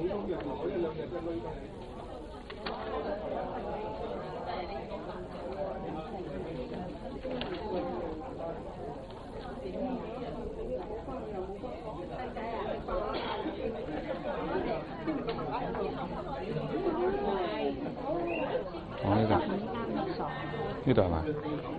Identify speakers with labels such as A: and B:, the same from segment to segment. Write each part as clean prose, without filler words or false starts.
A: 呢度係嘛？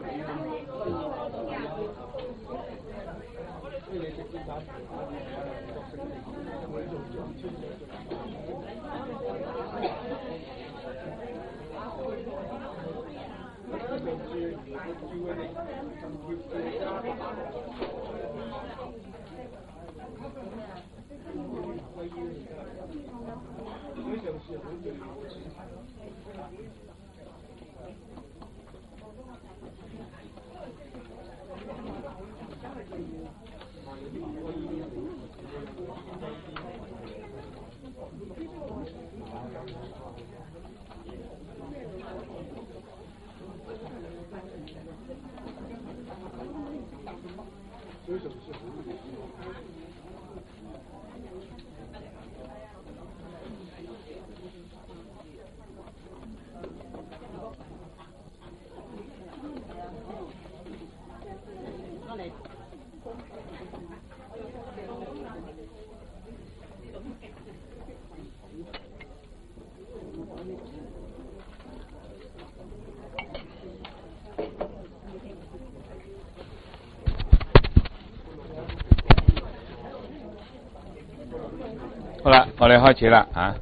A: 好啦，我哋開始啦吓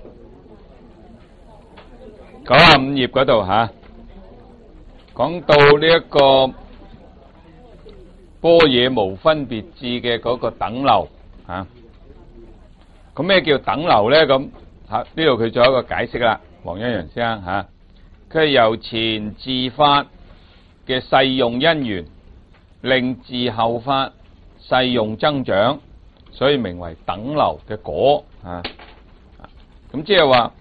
A: ，95頁嗰度吓，講到呢一個般若無分別智嘅嗰個等流吓，咁咩叫等流咧？咁吓呢度佢做一個解釋啦，黃一陽先生吓，佢係由前自法嘅勢用因緣，令自後法勢用增長，所以名為等流嘅果啊。咁即係話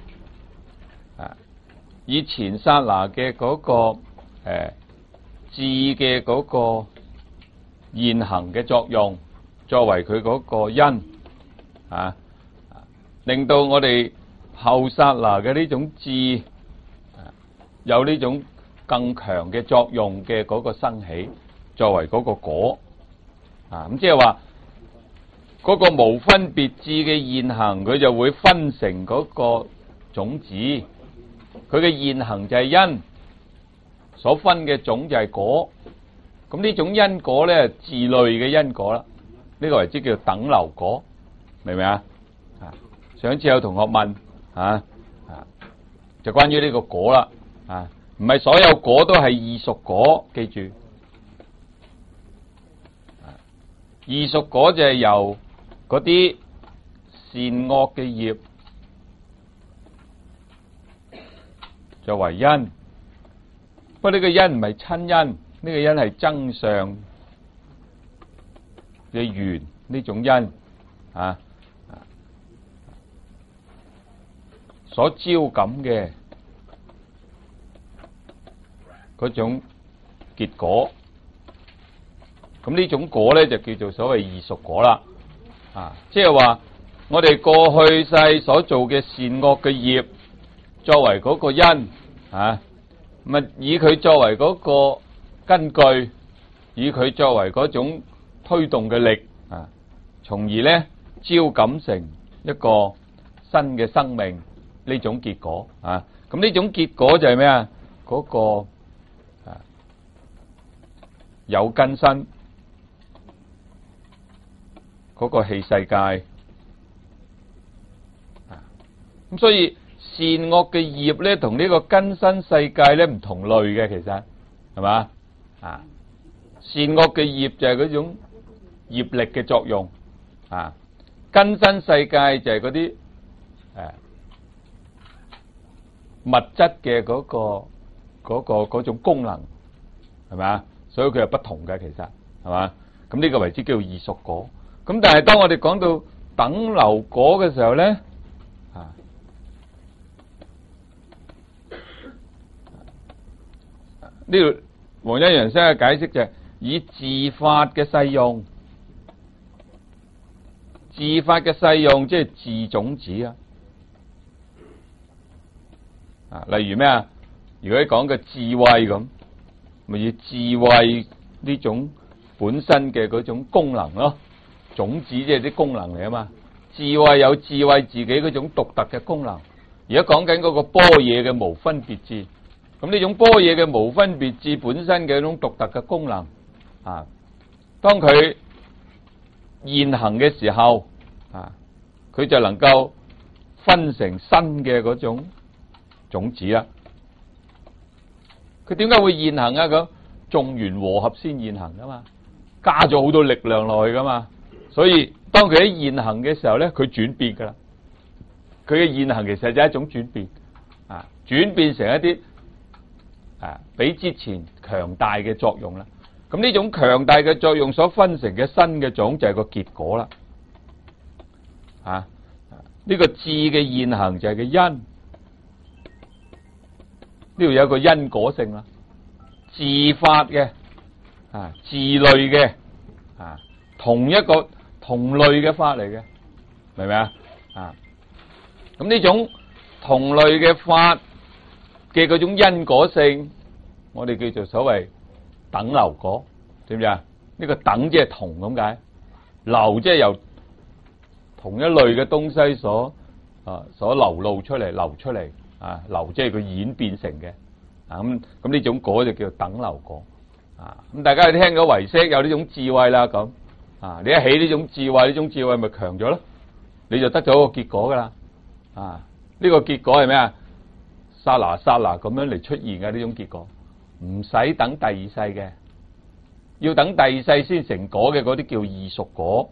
A: 以前剎那嘅嗰個智嘅嗰個現行嘅作用，作為佢嗰個因啊，令到我哋後剎那嘅呢種智有呢種更強嘅作用嘅嗰個生起，作為嗰個果啊。咁即係話嗰個無分別智嘅現行，佢就會分成嗰個種子，佢嘅現行就係因，所分嘅種就係果。咁呢種因果咧，自類嘅因果啦，呢個為之叫等流果，明唔明啊？上次有同學問就關於呢個果啦，唔係所有果都係異熟果，記住，異熟果就係由嗰啲善惡嘅業作為因，不過呢個因唔係親因，呢個因係增上嘅緣呢種因所招感嘅嗰種結果。咁呢種果咧就叫做所謂異熟果啦，即係話我哋過去世所做嘅善惡嘅業作為嗰個因，咁以佢作為嗰個根據，以佢作為嗰種推動嘅力，從而咧招感成一個新嘅生命呢種結果。咁呢種結果就係咩啊？嗰個有根身。嗰個器世界，咁所以善惡嘅業咧，同呢個根身世界咧唔同類嘅，其實係嘛？善惡嘅業就係嗰種業力嘅作用，根身世界就係嗰啲物質嘅嗰種功能，係咪？所以佢係不同嘅，其實係嘛？咁呢個為之叫異熟果。咁但係當我哋講到等流果嘅時候咧，呢度黃一陽先生嘅解釋就係以自法嘅勢用，自法嘅勢用即係自種子啊。 例如咩啊？如果你講嘅智慧咁，咪以智慧呢種本身嘅嗰種功能咯，種子即係啲功能嚟啊嘛。智慧有智慧自己嗰種獨特嘅功能。而家講緊嗰個般若嘅無分別智，咁呢種般若嘅無分別智本身嘅一種獨特嘅功能啊，當佢現行嘅時候啊，佢就能夠分成新嘅嗰種種子啦。佢點解會現行啊？咁眾緣和合先現行噶嘛，加咗好多力量落去噶嘛，所以當佢喺現行嘅時候咧，佢轉變噶啦。佢嘅現行其實就係一種轉變啊，轉變成一啲比之前強大嘅作用啦。咁呢種強大嘅作用所分成嘅新嘅種就係個結果啦。呢個智嘅現行就係個因。呢度有一個因果性啦，自發嘅自類嘅同一個同類嘅法嚟嘅，明唔明啊？咁呢種同類嘅法嘅嗰種因果性，我哋叫做所謂等流果，知唔知啊？呢個等即係同咁解，流即係由同一類嘅東西所流露出嚟，流出嚟。流即係佢演變成嘅，咁呢種果就叫做等流果。咁大家聽咗唯識有呢種智慧啦，咁你一起呢種智慧，呢種智慧咪強咗咯，你就得咗個結果噶啦。呢個結果係咩啊？剎那剎那咁樣嚟出現嘅呢種結果，唔使等第二世嘅，要等第二世先成果嘅嗰啲叫異熟果，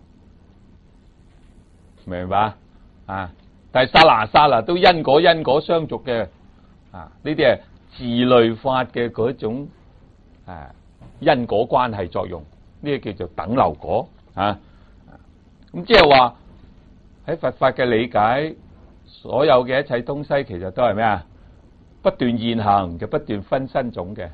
A: 明唔明白？但係剎那剎那都因果相續嘅，呢啲係自類法嘅嗰種因果關係作用，呢個叫做等流果。咁即係話喺佛法嘅理解，所有嘅一切東西其實都係咩啊？不斷現行就不斷分新種嘅，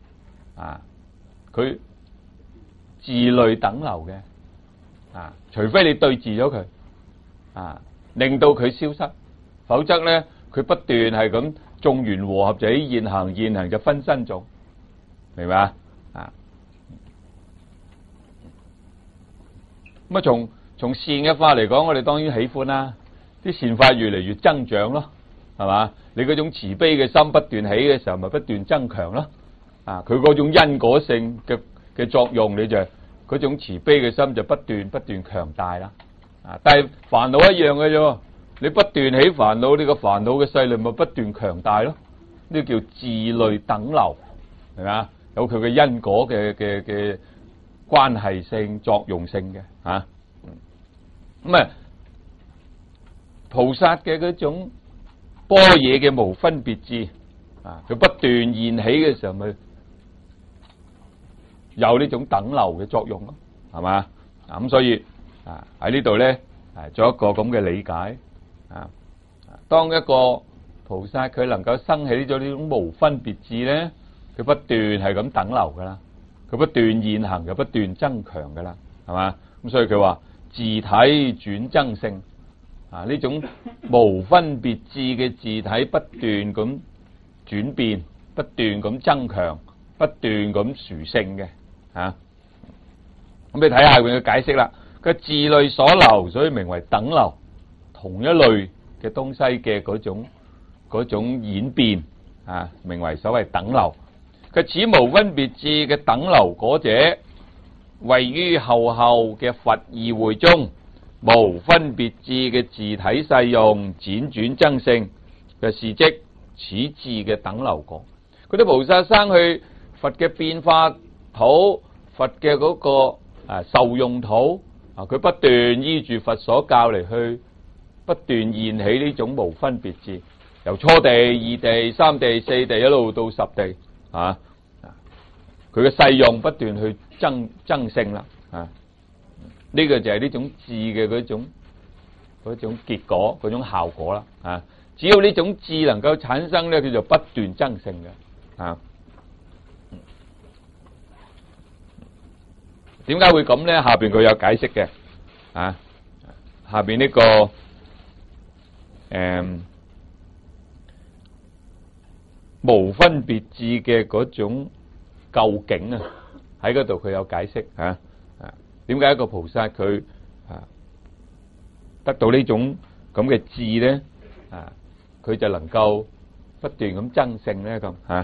A: 佢自類等流嘅，除非你對治咗佢，令到佢消失，否則咧佢不斷係咁眾緣和合就喺現行就分新種，明白啊？咁啊，從善嘅法嚟講，我哋當然喜歡啦，啲善法越嚟越增長咯，係嘛？你嗰種慈悲嘅心不斷起嘅時候，咪不斷增強咯。佢嗰種因果性嘅作用，你就嗰種慈悲嘅心就不斷強大啦。但係煩惱一樣嘅啫，你不斷起煩惱，呢個煩惱嘅勢力咪不斷強大咯。呢叫自類等流，係咪啊？有佢嘅因果嘅關係性、作用性嘅咁菩薩嘅嗰種般若嘅無分別智佢不斷現起嘅時候，咪有呢種等流嘅作用咯，係嘛？咁所以喺呢度咧，做一個咁嘅理解當一個菩薩佢能夠生起咗呢種無分別智咧，佢不斷係咁等流噶啦，佢不斷現行就不斷增強噶啦，係嘛？咁所以佢話自體轉增性呢種無分別智嘅自體不斷咁轉變，不斷咁增強，不斷咁殊勝嘅咁你睇下佢嘅解釋啦。佢自類所流，所以名為等流，同一類嘅東西嘅嗰種演變名為所謂等流。佢此無分別智嘅等流果者，位於後嘅佛意會中，無分別智嘅自體世用輾轉增勝嘅是即此智嘅等流果。嗰啲菩薩生去佛嘅變化土，佛嘅嗰個受用土佢不斷依住佛所教嚟去不斷現起呢種無分別智，由初地、二地、三地、四地一路到十地佢嘅世用不斷去增勝啦呢個就係呢種智嘅嗰種結果，嗰種效果啦只要呢種智能夠產生咧，佢就不斷增勝嘅點解會咁咧？下邊佢有解釋嘅下邊呢個無分別智嘅嗰種究竟啊，喺嗰度佢有解釋啊。點解一個菩薩佢得到呢種咁嘅智咧？佢就能夠不斷咁增勝咧咁吓。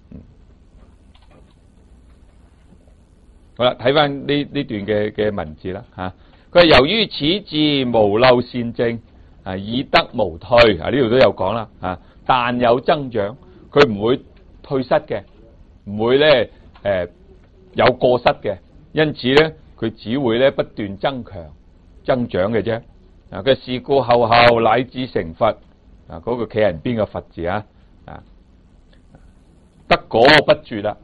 A: 好啦，睇翻呢段嘅文字啦吓。佢係由於此智無漏善證以得無退呢度都有講啦但有增長，佢唔會退失嘅，唔會咧有過失嘅，因此咧佢只會咧不斷增強增長嘅啫。佢是故後乃至成佛嗰個企人邊個佛字得果不絕啦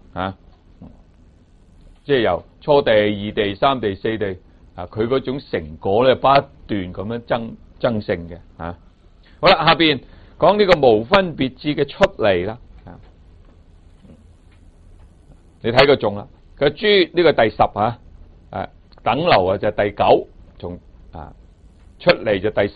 A: 即係由初地、二地、三地、四地佢嗰種成果咧不斷咁樣增勝嘅好啦，下邊講呢個無分別智嘅出嚟啦。你睇個中啦，佢諸呢個第十等流就係第九，從出嚟就第十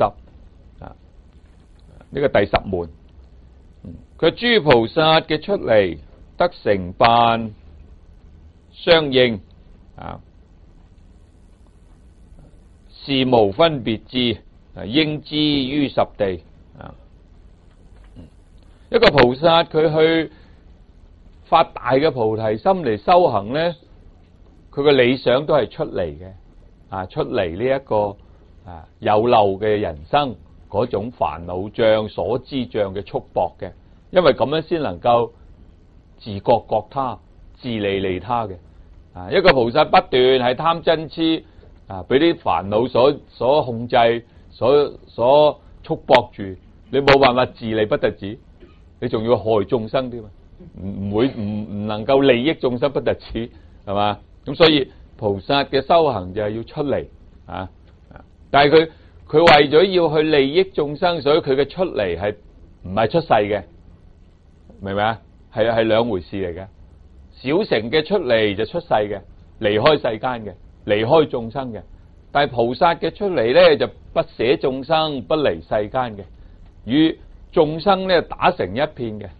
A: 呢個第十門。佢諸菩薩嘅出嚟得成辦相應是無分別智應知於十地一個菩薩佢去發大嘅菩提心嚟修行咧，佢嘅理想都係出嚟嘅出嚟呢一個有漏嘅人生嗰種煩惱障、所知障嘅束縛嘅，因為咁樣先能夠自覺覺他、自利利他嘅一個菩薩不斷係貪嗔痴俾啲煩惱所控制、所束縛住，你冇辦法自利不特止，你仲要害眾生添唔能夠利益眾生不特止，係嘛？咁所以菩薩嘅修行就係要出嚟但係佢為咗要去利益眾生，所以佢嘅出嚟係唔係出世嘅，明唔明啊？係兩回事嚟嘅。小乘嘅出嚟就出世嘅，離開世間嘅，離開眾生嘅。但係菩薩嘅出嚟咧就不捨眾生，不離世間嘅，與眾生咧打成一片嘅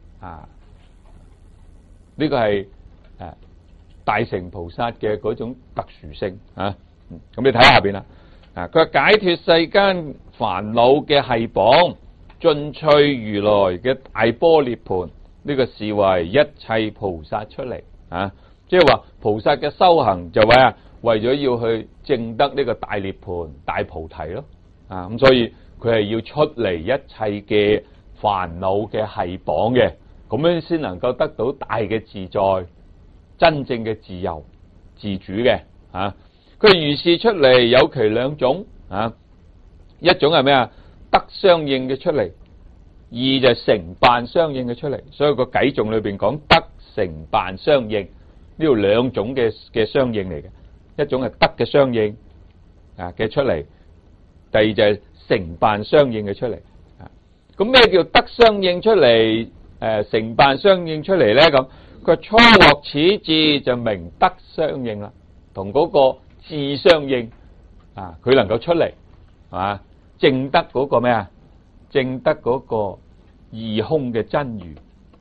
A: 呢個係大乘菩薩嘅嗰種特殊性咁你睇下邊啦佢解脫世間煩惱嘅繫綁，盡趣如來嘅大般涅槃，呢個視為一切菩薩出嚟即係話菩薩嘅修行就話為咗要去證得呢個大涅槃、大菩提咯咁所以佢係要出嚟一切嘅煩惱嘅繫綁嘅，咁樣先能夠得到大嘅自在、真正嘅自由、自主嘅佢如是出嚟有其兩種一種係咩得相應嘅出嚟，二就係成辦相應嘅出嚟。所以個偈頌裏邊講得成辦相應，呢度兩種嘅相應嚟嘅，一種係得嘅相應嘅出嚟，第二就係成辦相應嘅出嚟咁咩叫得相應出嚟成辦相應出嚟咧？咁佢初獲此智就明得相應啦，同嗰個智相應佢能夠出嚟係嘛？證得嗰個咩證得嗰個二空嘅真如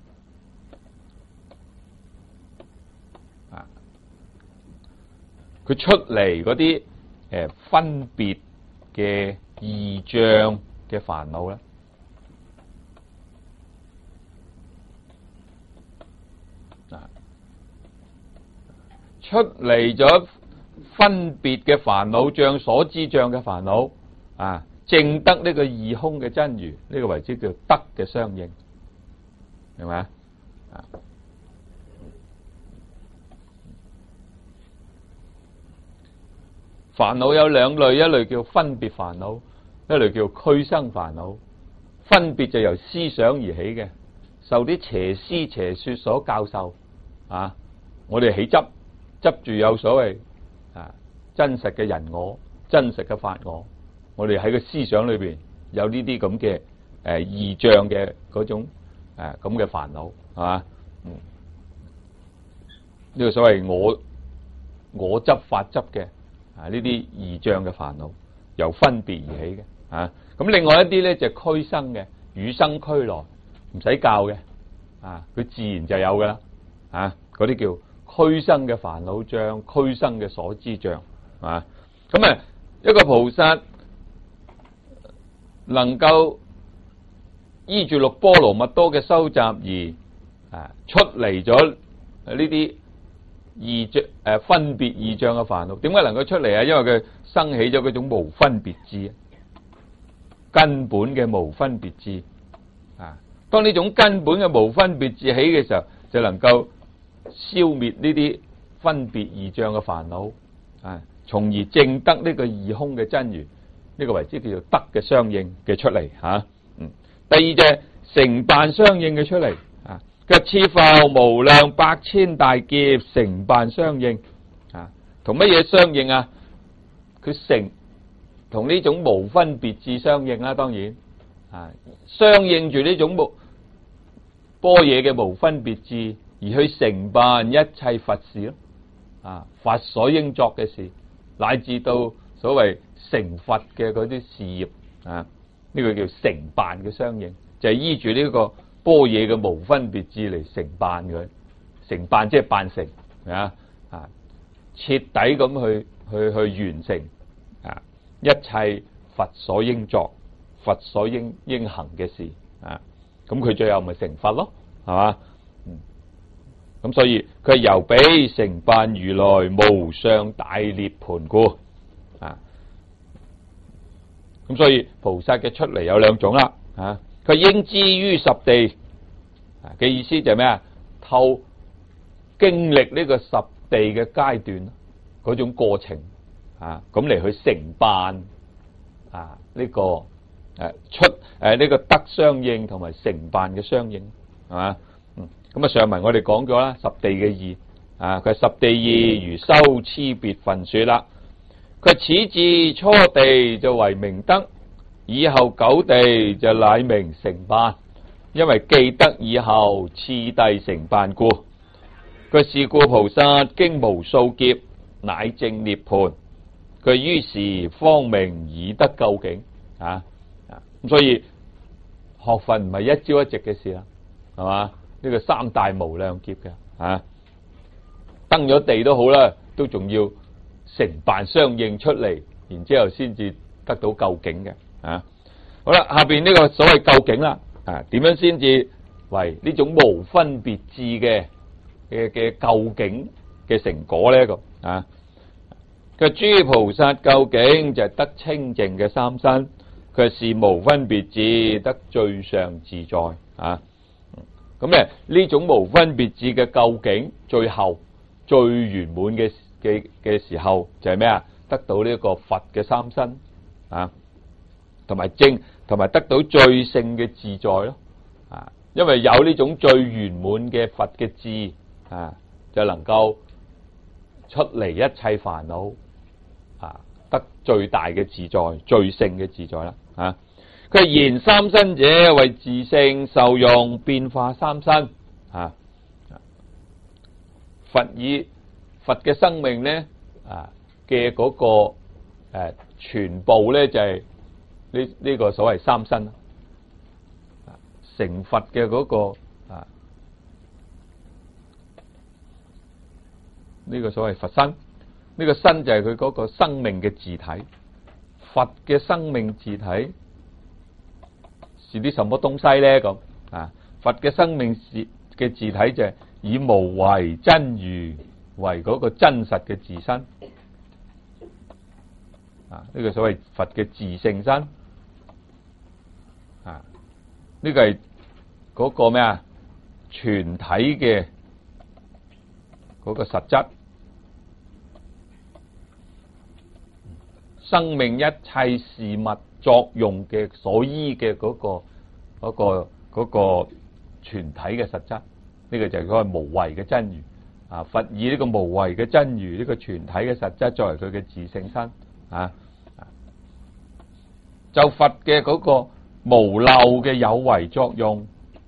A: 佢出嚟嗰啲分別嘅異象嘅煩惱咧出嚟咗分別嘅煩惱障、所知障嘅煩惱證得呢個二空嘅真如，呢個為之叫得嘅相應，明咪煩惱有兩類，一類叫分別煩惱，一類叫俱生煩惱。分別就由思想而起嘅，受啲邪思邪說所教授我哋起執住有所謂真實嘅人我、真實嘅法我哋喺個思想裏邊有呢啲咁嘅異象嘅嗰種咁嘅煩惱係嘛？呢個所謂我執法執嘅呢啲異象嘅煩惱由分別而起嘅咁另外一啲咧就俱生嘅，與生俱來，唔使教嘅佢自然就有噶啦，嗰啲叫俱生嘅煩惱障，俱生嘅所知障，咁一個菩薩能夠依住六波羅蜜多嘅修習而出嚟咗呢啲異障分別異障嘅煩惱，點解能夠出嚟啊？因為佢生起咗嗰種無分別智，根本嘅無分別智。當呢種根本嘅無分別智起嘅時候，就能夠消滅呢啲分別異障嘅煩惱，從而證得呢個二空嘅真如，呢個為之叫做德嘅相應嘅出嚟。第二就係成辦相應嘅出嚟，佢次復無量百千大劫成辦相應，同乜嘢相應啊？佢成同呢種無分別智相應啦，當然相應住呢種般若嘅無分別智而去成辦一切佛事咯，佛所應作嘅事，乃至到所謂成佛嘅嗰啲事業，呢個叫成辦嘅相應，就係依住呢個般若嘅無分別智嚟成辦佢，成辦即係辦成，徹底咁去完成一切佛所應作、佛所應行嘅事，咁佢最後咪成佛咯，係嘛？咁所以佢係由彼成辦如來無上大涅槃故，咁所以菩薩嘅出嚟有兩種啦，佢應知於十地嘅意思就係咩啊？透經歷呢個十地嘅階段嗰種過程，咁嚟去成辦呢個呢個德相應同埋成辦嘅相應，係嘛？咁上文我哋講咗啦，十地嘅義，佢十地義如修差別分說啦。佢此至初地就為明德，以後九地就乃名成辦，因為既得以後次第成辦故。佢是故菩薩經無數劫乃證涅槃，佢於是方明已得究竟。咁所以學佛唔係一朝一夕嘅事啦，係嘛？呢個三大無量劫嘅，登咗地都好啦，都仲要成辦相應出嚟，然之後先至得到究竟嘅。好啦，下邊呢個所謂究竟啦，點樣先至為呢種無分別智嘅究竟嘅成果呢？佢諸菩薩究竟就係得清淨嘅三身，佢是無分別智得最上自在。咁呢種無分別智嘅究竟，最後最圓滿嘅時候就係咩啊？得到呢個佛嘅三身，同埋得到最勝嘅自在咯。因為有呢種最圓滿嘅佛嘅智，就能夠出離一切煩惱，得最大嘅自在，最勝嘅自在啦。佢言三身者為自性受用變化三身，佛嘅生命呢嘅嗰個全部呢就係呢個所謂三身，成佛嘅嗰個呢個所謂佛身，呢個身就係佢嗰個生命嘅自體，佛嘅生命自體是啲什麼東西呢？咁佛嘅生命嘅自體就係以無為真如為嗰個真實嘅自身，呢個所謂佛嘅自性身，呢個係嗰個咩啊？全體嘅嗰個實質，生命一切事物作用嘅所依嘅嗰個全體嘅實質，呢個就係嗰個無為嘅真如。佛以呢個無為嘅真如，呢個全體嘅實質作為佢嘅自性身，就佛嘅嗰個無漏嘅有為作用，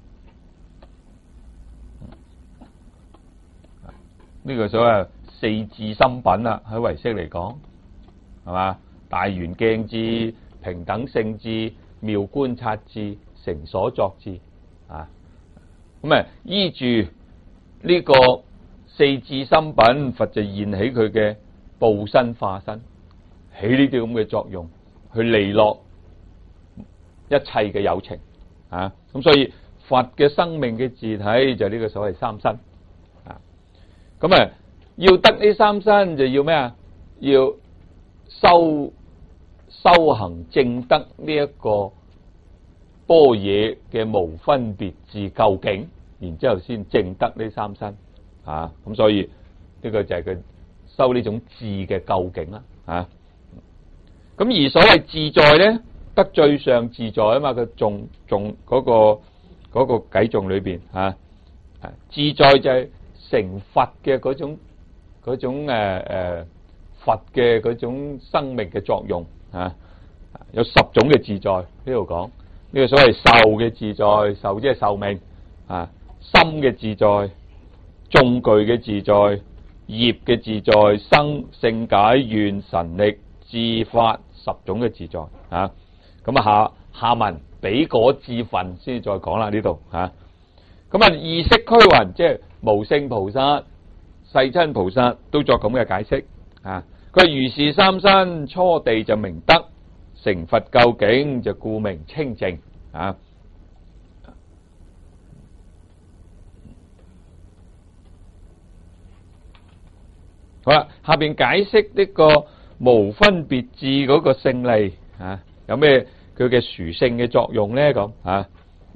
A: 呢個所謂四智心品啦，喺唯識嚟講，係嘛？大圓鏡智、平等性智、妙觀察智、成所作智，咁咁依住呢個四智心品，佛就現起佢嘅報身化身，起呢啲咁嘅作用，去利樂一切嘅有情啊。咁所以佛嘅生命嘅自體就呢個所謂三身啊。咁要得呢三身就要咩啊？要修行證得呢一個般若嘅無分別智究竟，然之後先證得呢三身啊。咁所以呢個就係佢修呢種智嘅究竟啦啊。咁而所謂自在咧，得最上自在啊嘛。佢仲嗰個偈頌裏邊啊，自在就係成佛嘅嗰種佛嘅嗰種生命嘅作用啊。有10種嘅自在呢度講，呢個所謂壽嘅自在，壽即係壽命啊，心嘅自在，眾具嘅自在，業嘅自在，生性解願神力智法10種嘅自在啊。咁下文比果智分先再講啦呢度啊。咁二釋俱雲，即係無聖菩薩、世親菩薩都作咁嘅解釋啊。佢話如是三身，初地就明德，成佛究竟就故名清淨啊。好啦，下邊解釋呢個無分別智嗰個勝利啊，有咩佢嘅殊勝嘅作用咧？咁啊，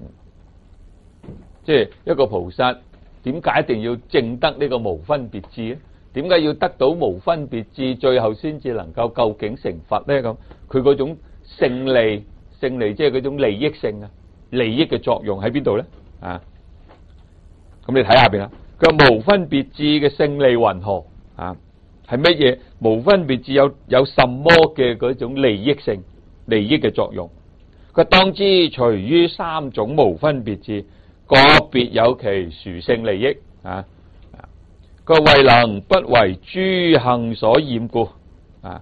A: 即係一個菩薩點解一定要證得呢個無分別智咧？點解要得到無分別智，最後先至能夠究竟成佛咧？咁佢嗰種勝利即係嗰種利益性啊，利益嘅作用喺邊度咧？啊，咁你睇下邊啦。佢話無分別智嘅勝利云何啊？係乜嘢？無分別智有什麼嘅嗰種利益性、利益嘅作用？佢當知隨於3種無分別智，個別有其殊勝利益啊。佢話為能不為諸行所染故啊，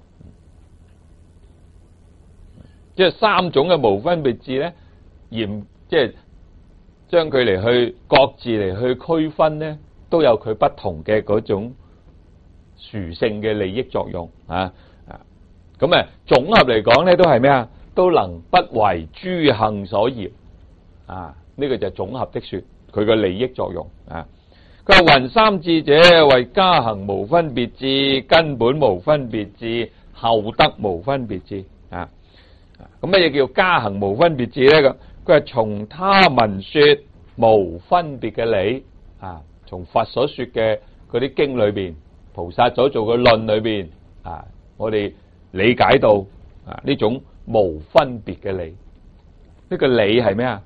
A: 即係3種嘅無分別智咧，即係將佢嚟去各自嚟去區分咧，都有佢不同嘅嗰種殊勝嘅利益作用啊。咁總合嚟講咧，都係咩啊？都能不為諸行所染啊。呢個就係總合的說，佢嘅利益作用啊。佢話云三智者，為加行無分別智，根本無分別智，後得無分別智啊。咁乜嘢叫加行無分別智咧？佢係從他文說無分別嘅理啊，從佛所說嘅嗰啲經裏邊，菩薩所做嘅論裏邊啊，我哋理解到啊呢種無分別嘅理。呢個理係咩啊？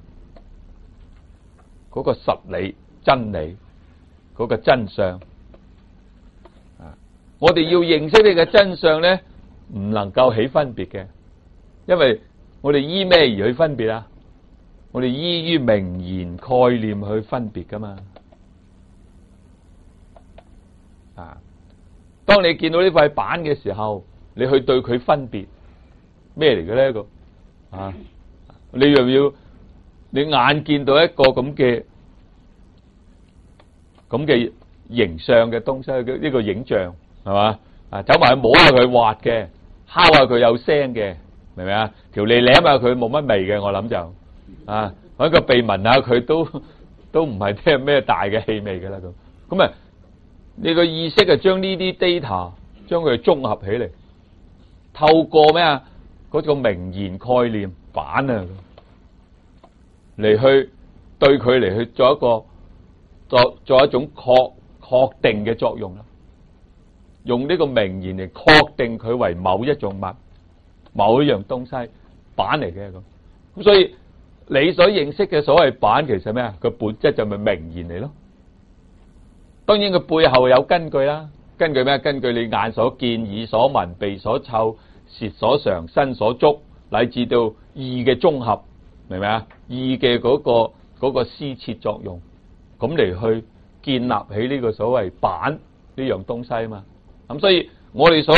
A: 嗰個實理真理。嗰個真相啊！我哋要認識呢個真相咧，唔能夠起分別嘅，因為我哋依咩而去分別啊？我哋依於名言概念去分別噶嘛啊！當你見到呢塊板嘅時候，你去對佢分別咩嚟嘅咧？個啊，你又要你眼見到一個咁嘅形象嘅東西，呢個影像係嘛啊？走埋去摸下佢滑嘅，敲下佢有聲嘅，明唔明啊？條脷舐下佢冇乜味嘅，我諗就啊，揾個鼻聞下佢都唔係聽咩大嘅氣味嘅啦咁。你個意識將呢啲 data 將佢綜合起嚟，透過咩啊？嗰個名言概念板啊嚟去對佢嚟去做一種確定嘅作用啦，用呢個名言嚟確定佢為某一種物、某一樣東西板嚟嘅咁。所以你所認識嘅所謂板，其實咩啊？佢本質就咪名言嚟咯。當然佢背後有根據啦，根據咩？根據你眼所見、耳所聞、鼻所嗅、舌所嘗、身所觸，乃至到意嘅綜合，明唔明啊？意嘅嗰個施設作用。咁嚟去建立起呢個所謂板呢樣東西啊嘛，咁所以我哋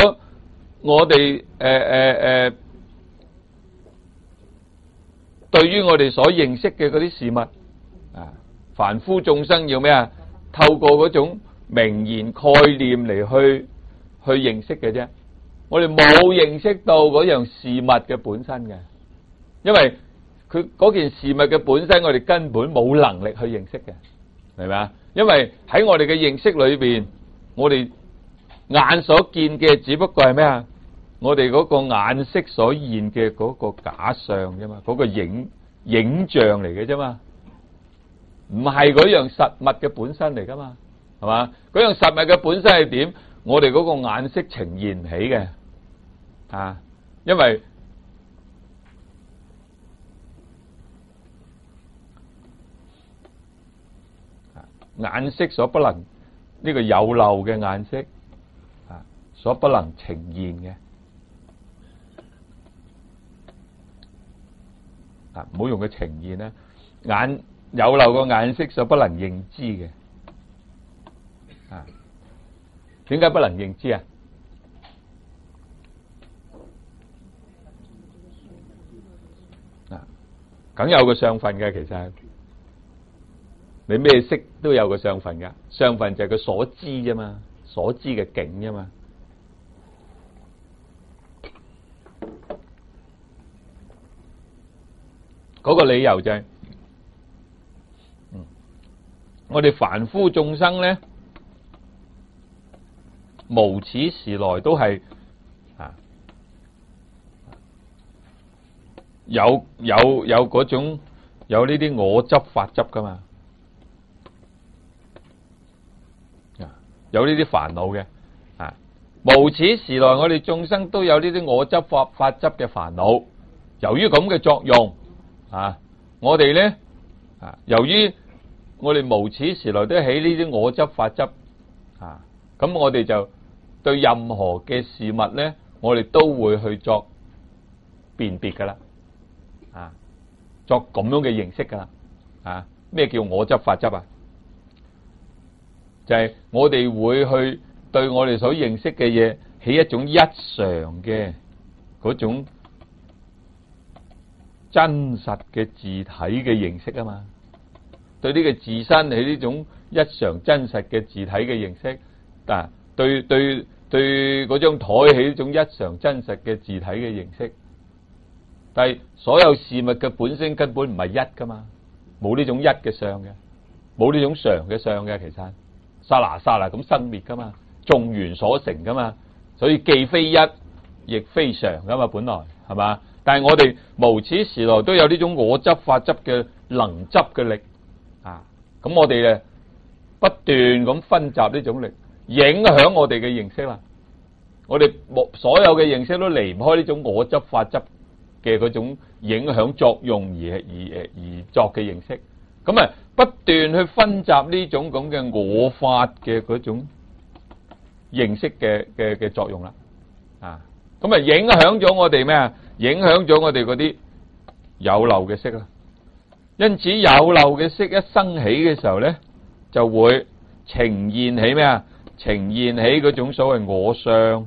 A: 對於我哋所認識嘅嗰啲事物啊， 凡夫眾生要咩啊？透過嗰種名言概念嚟去認識嘅啫。我哋冇認識到嗰樣事物嘅本身嘅，因為佢嗰件事物嘅本身，我哋根本冇能力去認識嘅，明咪啊？因為喺我哋嘅認識裏邊，我哋眼所見嘅只不過係咩啊？我哋嗰個眼色所現嘅嗰個假象啫嘛，嗰個影像嚟嘅啫嘛，唔係嗰樣實物嘅本身嚟噶嘛，係嘛？嗰樣實物嘅本身係點？我哋嗰個眼色呈現唔起嘅，啊，因為眼色所不能呢個有漏嘅眼色啊，所不能呈現嘅。啊，唔好用佢呈現啦，眼有漏個眼色所不能認知嘅，啊，點解不能認知啊？啊，梗有個相分嘅，其實你咩色都有個相分噶，相分就係佢所知啫嘛，所知嘅境啫嘛。嗰個理由就係，我哋凡夫眾生咧，無始時來都係啊，有嗰種有呢啲我執法執噶嘛，啊，有呢啲煩惱嘅啊，無始時來我哋眾生都有呢啲我執法執嘅煩惱，由於咁嘅作用。啊！我哋咧啊，由於我哋無始時來都起呢啲我執法執啊，咁我哋就對任何嘅事物咧，我哋都會去作辨別噶啦，啊，作咁樣嘅認識噶啦，啊，咩叫我執法執啊？就係我哋會去對我哋所認識嘅嘢起一種一常嘅嗰種真實嘅自體嘅認識啊嘛，對呢個自身起呢種一常真實嘅自體嘅認識，啊，對嗰張台起呢種一常真實嘅自體嘅認識，但係所有事物嘅本身根本唔係一噶嘛，冇呢種一嘅相嘅，冇呢種常嘅相嘅，其實剎那剎那咁生滅噶嘛，眾緣所成噶嘛，所以既非一亦非常噶嘛，本來係嘛？但係我哋無始時來都有呢種我執法執嘅能執嘅力啊，咁我哋咧不斷咁分集呢種力，影響我哋嘅認識啦。我哋所有嘅認識都離唔開呢種我執法執嘅嗰種影響作用而作嘅認識，咁啊不斷去分集呢種咁嘅我法嘅嗰種認識嘅作用啦，啊，咁啊影響咗我哋咩啊？影響咗我哋嗰啲有漏嘅色啦，因此有漏嘅色一生起嘅時候咧，就會呈現起咩啊？呈現起嗰種所謂我相、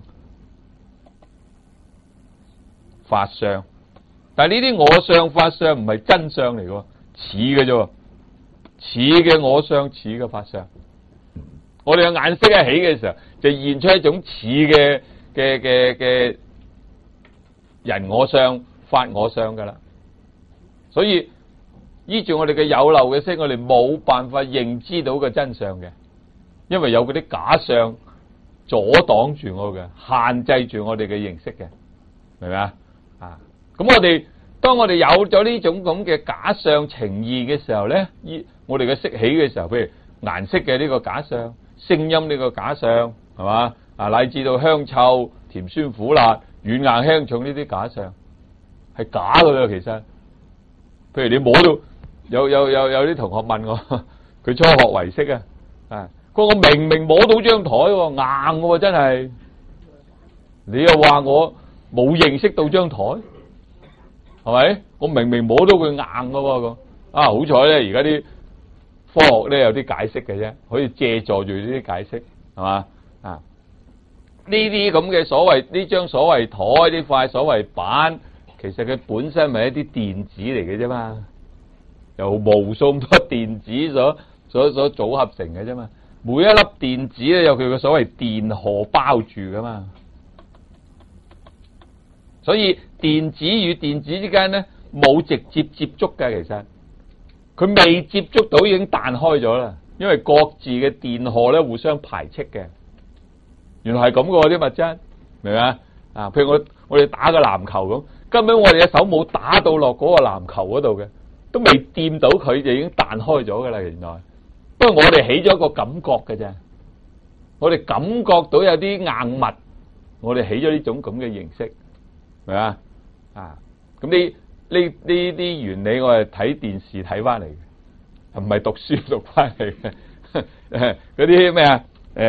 A: 法相，但係呢啲我相、法相唔係真相嚟嘅，似嘅啫，似嘅我相、似嘅法相。我哋嘅眼色一起嘅時候，就現出一種似嘅人我相、法我相噶啦，所以依住我哋嘅有漏嘅色，我哋冇辦法認知到個真相嘅，因為有嗰啲假相阻擋住我嘅，限制住我哋嘅認識嘅，明唔明啊？啊，咁當我哋有咗呢種咁嘅假相呈現嘅時候咧，我哋嘅色起嘅時候，譬如顏色嘅呢個假相、聲音呢個假相，係嘛啊，乃至到香臭、甜酸苦辣、軟硬輕重呢啲假相係假噶啦，其實，譬如你摸到有啲同學問我，佢初學唯識啊，佢話我明明摸到張台硬嘅真係，你又話我冇認識到張台，係咪？我明明摸到佢硬嘅咁，啊好彩咧，而家啲科學咧有啲解釋嘅啫，可以借助住呢啲解釋，係嘛啊？呢啲咁嘅所謂呢張所謂台呢塊所謂板，其實佢本身咪一啲電子嚟嘅啫嘛， 由無數咁多電子所組合成嘅啫嘛。每一粒電子咧有佢嘅所謂電荷包住噶嘛。所以電子與電子之間咧冇直接接觸嘅，其實佢未接觸到已經彈開咗啦，因為各自嘅電荷咧互相排斥嘅。原來係咁嘅啲物質，明唔明啊？啊，譬如我哋打個籃球咁，根本我哋嘅手冇打到落嗰個籃球嗰度嘅，都未掂到佢就已經彈開咗噶啦。原來，不過我哋起咗一個感覺嘅啫，我哋感覺到有啲硬物，我哋起咗呢種咁嘅形式。係咪啊？啊，咁呢啲原理我係睇電視睇翻嚟嘅，唔係讀書讀翻嚟嘅。嗰啲咩啊？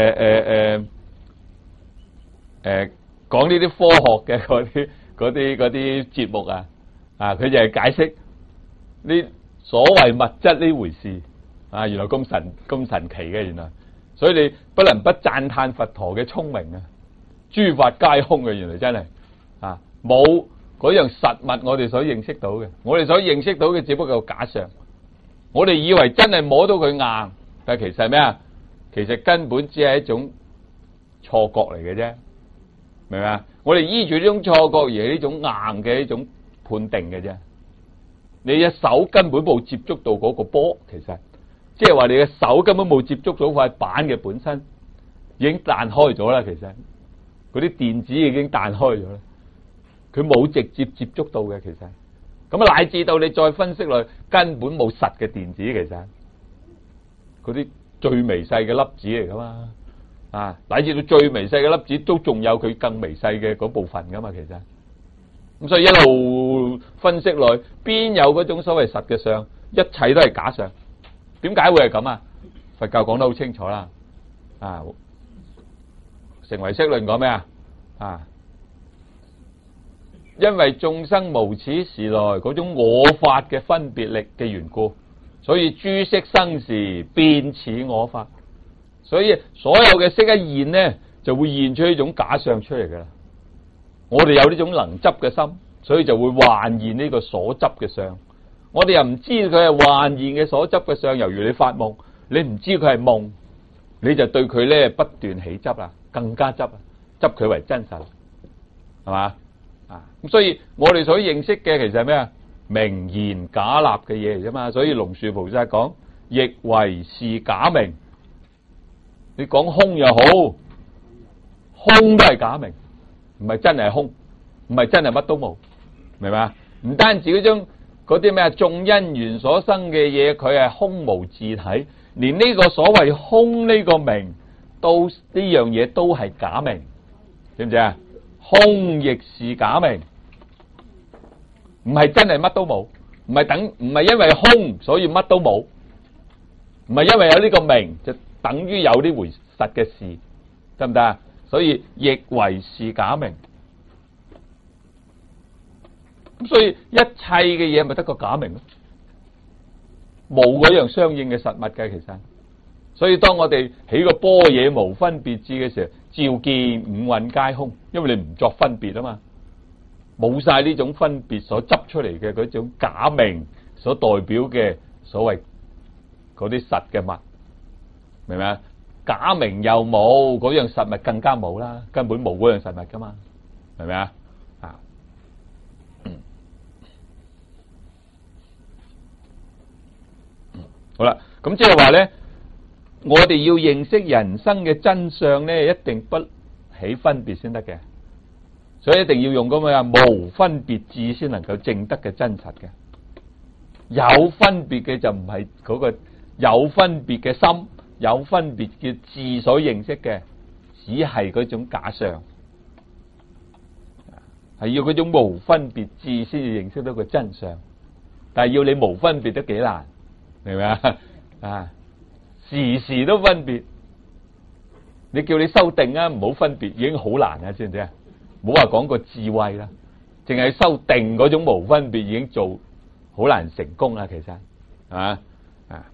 A: 講呢啲科學嘅嗰啲節目啊，佢就係解釋呢所謂物質呢回事啊，原來咁神奇嘅原來，所以你不能不讚嘆佛陀嘅聰明啊！諸法皆空嘅，原來真係啊！冇嗰樣實物，我哋所認識到嘅，我哋所認識到嘅只不過假象。我哋以為真係摸到佢硬，但係其實係咩啊？其實根本只係一種錯覺嚟嘅啫，明唔明啊？我哋依住呢種錯覺而係呢種硬嘅一種判定嘅啫。你嘅手根本冇接觸到嗰個波，其實即係話你嘅手根本冇接觸到塊板嘅本身，已經彈開咗啦。其實嗰啲電子已經彈開咗啦。佢冇直接接觸到嘅，其實咁啊，乃至到你再分析落去，根本冇實嘅電子，其實嗰啲最微細嘅粒子嚟噶嘛，啊，乃至到最微細嘅粒子都仲有佢更微細嘅嗰部分噶嘛，其實咁所以一路分析落去，邊有嗰種所謂實嘅相，一切都係假相。點解會係咁啊？佛教講得好清楚啦，啊，成唯識論講咩啊？啊，因為眾生無始時來嗰種我法嘅分別力嘅緣故，所以諸色生時變似我法，所以所有嘅色一現呢，就會現出一種假相出嚟噶啦。我哋有呢種能執嘅心，所以就會幻現呢個所執嘅相。我哋又唔知佢係幻現嘅所執嘅相，猶如你發夢，你唔知佢係夢，你就對佢咧不斷起執啦，更加執佢為真實，係嘛？啊，咁所以我哋所認識嘅其實係咩啊？名言假立嘅嘢嚟啫嘛。所以龍樹菩薩講，亦為是假名。你講空又好，空都係假名，唔係真係空，唔係真係乜都冇，明嘛？唔單止嗰啲咩啊，眾因緣所生嘅嘢，佢係空無自體，連呢個所謂空呢個名，都呢樣嘢都係假名，知唔知啊？空亦是假名，唔係真係乜都冇，唔係因為空所以乜都冇，唔係因為有呢個名就等於有呢回實嘅事，得唔得啊？所以亦為是假名，咁所以一切嘅嘢咪得個假名咯，冇嗰樣相應嘅實物嘅其實。所以當我哋起個般若無分別智嘅時候，照見五蘊皆空，因為你唔作分別啊嘛，冇晒呢種分別所執出嚟嘅嗰種假名所代表嘅所謂嗰啲實嘅物，明唔明啊？假名又冇，嗰樣實物更加冇啦，根本冇嗰樣實物噶嘛，明唔明啊？啊，好啦，咁即係話咧。我哋要認識人生嘅真相咧，一定不起分別先得嘅，所以一定要用咁嘅無分別智先能夠證得嘅真實嘅。有分別嘅就唔係嗰個有分別嘅心，有分別嘅智所認識嘅，只係嗰種假相，係要嗰種無分別智先至認識到個真相。但係要你無分別都幾難，明唔明啊？啊！時時都分別，你叫你修定啊，唔好分別已經好難啊，知唔知啊？唔好話講個智慧啦，淨係修定嗰種無分別已經做好難成功啦，其實係嘛啊？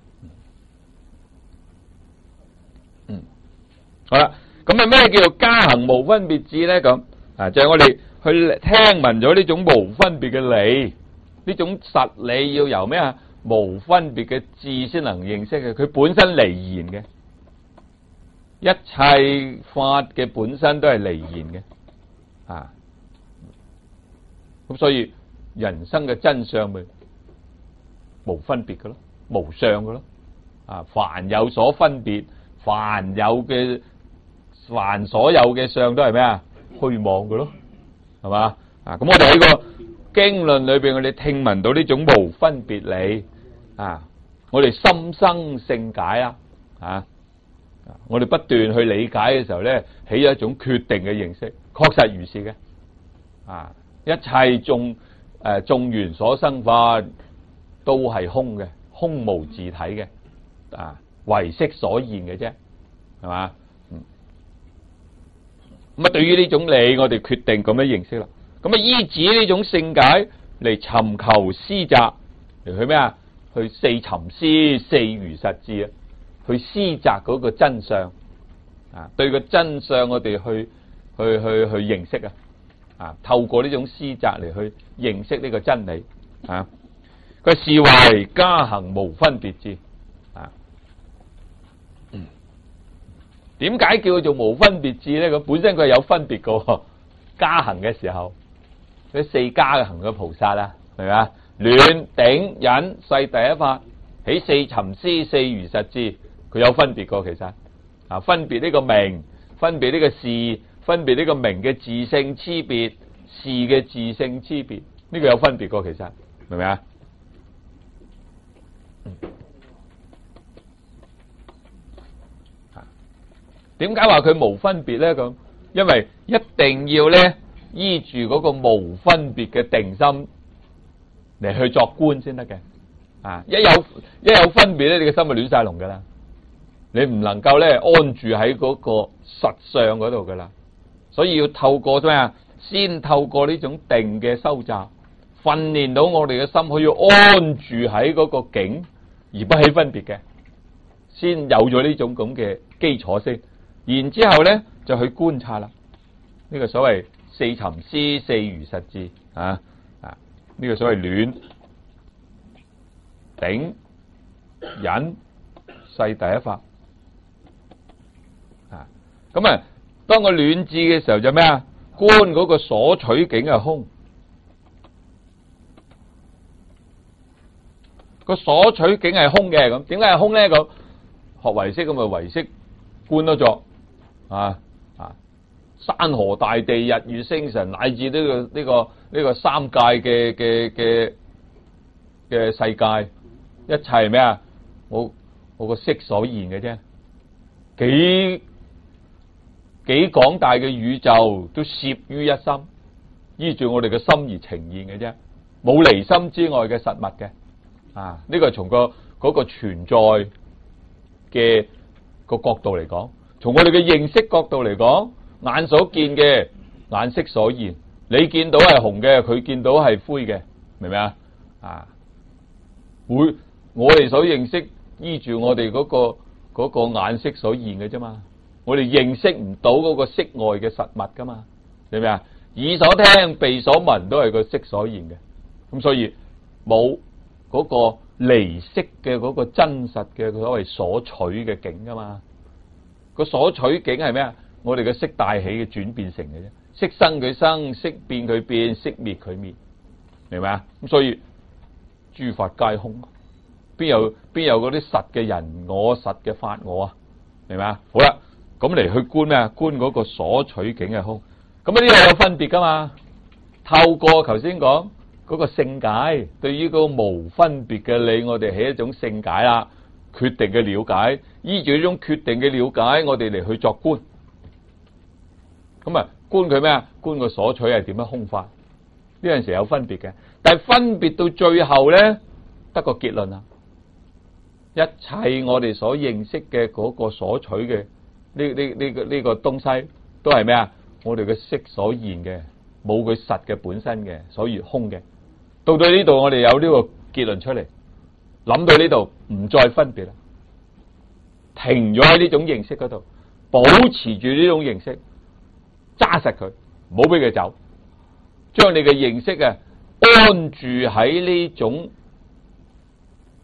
A: 好啦，咁啊咩叫做加行無分別智咧？咁啊，就係我哋去聽聞咗呢種無分別嘅理，呢種實理要由咩啊？ 無分別嘅智先能認識嘅，佢本身離言嘅，一切法嘅本身都係離言嘅，啊，咁所以人生嘅真相咪無分別嘅咯，無相嘅咯，啊，凡有所分別，凡所有嘅相都係咩啊？虛妄嘅咯，係嘛？啊，咁我哋喺個經論裏邊，我哋聽聞到呢種無分別理啊，我哋心生勝解啊，啊，我哋不斷去理解嘅時候咧，起咗一種決定嘅認識，確實如是嘅，啊，一切眾緣所生法都係空嘅，空無自體嘅，啊，唯識所現嘅啫，係嘛？咁啊，對於呢種理，我哋決定咁樣認識啦。咁啊，依止呢種勝解嚟尋求思擇，嚟去咩啊？去四尋思，四如實智啊！去思擇嗰個真相啊！對個真相，我哋去認識啊！啊，透過呢種思擇嚟去認識呢個真理啊！佢是為加行無分別智啊！點解叫做無分別智咧？咁本身佢係有分別嘅，加行嘅時候，嗰四加行嘅菩薩啊，係咪啊？暖頂忍世第一法，起四尋思四如實智，佢有分別嘅其實啊，分別呢個名，分別呢個事，分別呢個名嘅自性差別，事嘅自性差別，呢個有分別嘅其實，明唔明啊？點解話佢無分別咧？咁因為一定要咧依住嗰個無分別嘅定心嚟去作觀先得嘅。啊，一有分別咧，你嘅心就亂晒龍噶啦。你唔能夠咧安住喺嗰個實相嗰度噶啦。所以要透過咩啊？先透過呢種定嘅收集，訓練到我哋嘅心可以安住喺嗰個境而不起分別嘅，先有咗呢種咁嘅基礎先。然之後咧就去觀察啦，呢個所謂四尋思四如實智啊，呢個所謂暖頂忍世第一法啊，咁啊當個暖智嘅時候就咩啊？觀嗰個所取境係空，個所取境係空嘅，咁點解係空咧？咁學唯識咁咪唯識觀多咗。山河大地、日月星辰，乃至呢個三界嘅世界，一切係咩啊？我個色所現嘅啫，幾廣大嘅宇宙都攝於一心，依住我哋嘅心而呈現嘅啫，冇離心之外嘅實物嘅。啊，呢個係從嗰個存在嘅個角度嚟講。從我哋嘅認識角度嚟講，眼所見嘅眼色所現，你見到係紅嘅，佢見到係灰嘅，明唔明啊？啊，我哋所認識依住我哋嗰個眼色所現嘅啫嘛，我哋認識唔到嗰個色外嘅實物噶嘛，明唔明啊？耳所聽、鼻所聞都係個色所現嘅，咁所以冇嗰個離色嘅嗰個真實嘅所謂所取嘅境噶嘛。個所取境係咩啊？我哋嘅色帶起嘅轉變成嘅啫，色生佢生，色變佢變，色滅佢滅，明白啊？咁所以諸法皆空，邊有嗰啲實嘅人我、實嘅法我啊？明白啊？好啦，咁嚟去觀咩啊？觀嗰個所取境係空，咁呢啲有分別噶嘛？透過頭先講嗰個勝解，對於嗰個無分別嘅理，我哋起一種勝解啦。決定嘅了解，依住呢種決定嘅了解，我哋嚟去作觀。咁啊，觀佢咩啊？觀個所取係點樣空法？呢陣時有分別嘅，但係分別到最後咧，得個結論啊！一切我哋所認識嘅嗰個所取嘅呢個東西，都係咩啊？我哋嘅色所現嘅，冇佢實嘅本身嘅，所以空嘅。到呢度，我哋有呢個結論出嚟。諗到呢度唔再分別啦，停咗喺呢種認識嗰度，保持住呢種認識，揸實佢，唔好俾佢走，將你嘅認識啊安住喺呢種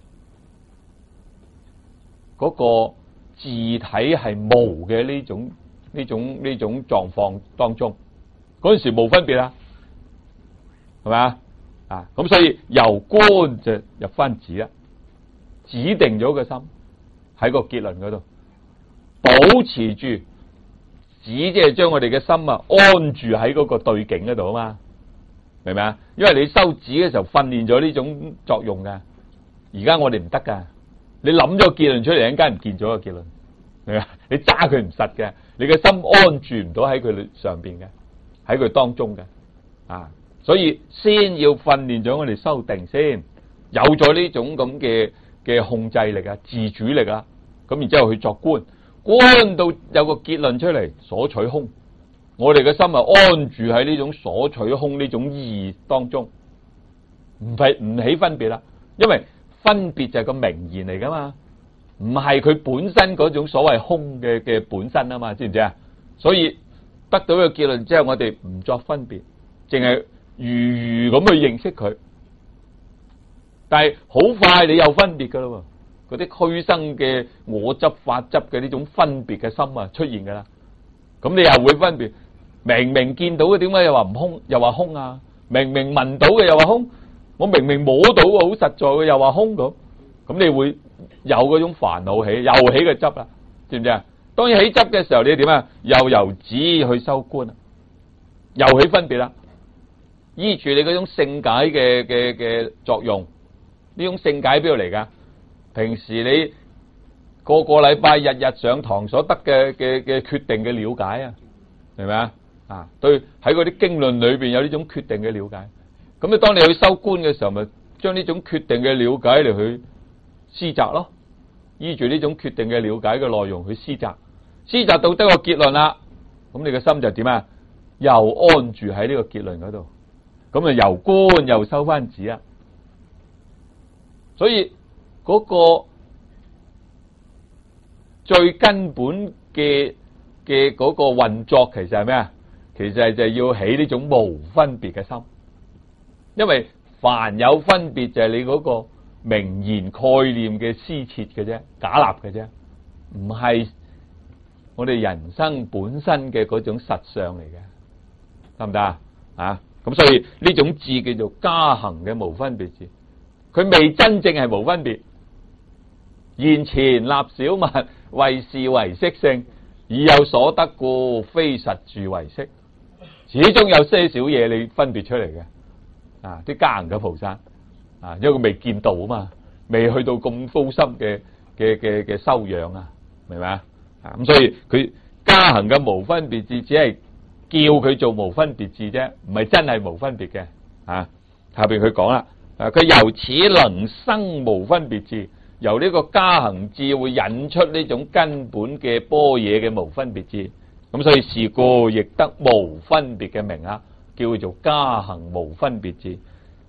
A: 嗰個自體係無嘅呢種狀況當中，嗰陣時冇分別啦，係咪啊？咁所以由觀就入翻止啦，指定咗個心喺個結論嗰度，保持住止，即係將我哋嘅心安住喺嗰個對境嗰度啊嘛，明唔明啊？因為你修止嘅時候訓練咗呢種作用㗎，而家我哋唔得㗎，你諗咗個結論出嚟，一陣間唔見咗個結論，明唔明？你揸佢唔實嘅，你嘅心安住唔到喺佢上邊嘅，喺佢當中嘅所以先要訓練咗我哋修定先，有咗呢種咁嘅控制力啊、自主力啊，咁然之後去作觀，觀到有個結論出嚟，所取空，我哋嘅心安住喺呢種所取空呢種意當中，唔起分別啦，因為分別就係個名言嚟噶嘛，唔係佢本身嗰種所謂空嘅本身啊嘛，知唔知啊？所以得到個結論之後，我哋唔作分別，淨係如咁去認識佢，但係好快你有分別噶啦，嗰啲虛生嘅我執法執嘅呢種分別嘅心出現噶啦，咁你又會分別，明明見到嘅點解又話唔空，又話空啊？明明聞到嘅又話空，我明明摸到嘅好實在嘅又話空咁你會有嗰種煩惱起，又起個執啦，知唔知啊？當然起執嘅時候，你點啊？又由止去修觀，又起分別啦。依住你嗰種聖解嘅作用，呢種聖解邊度嚟噶？平時你個禮拜日日上堂所得嘅決定嘅了解啊，明唔明啊？對，喺嗰啲經論裏邊有呢種決定嘅了解。咁你當你去修觀嘅時候，咪將呢種決定嘅了解嚟去施擇咯。依住呢種決定嘅了解嘅內容去施擇，施擇到得個結論啦。咁你嘅心就點啊？又安住喺呢個結論嗰度。咁由觀又收翻止啊，所以嗰個最根本嘅嗰個運作其實係咩啊？其實就係要起呢種無分別嘅心，因為凡有分別就係你嗰個名言概念嘅施設嘅啫，假立嘅啫，唔係我哋人生本身嘅嗰種實相嚟嘅，得唔得啊？咁所以呢種智叫做加行嘅無分別智，佢未真正係無分別。現前立小物，為是為色性，已有所得故，非實住為色。始終有些少嘢你分別出嚟嘅，啲加行嘅菩薩，因為佢未見到啊嘛，未去到咁高深嘅修養啊，明白啊？咁所以佢加行嘅無分別智只係叫佢做無分別智啫，唔係真係無分別嘅。下邊佢講啦，佢由此能生無分別智，由呢個加行智會引出呢種根本嘅般若嘅無分別智，咁所以是故亦得無分別嘅名啊，叫做加行無分別智。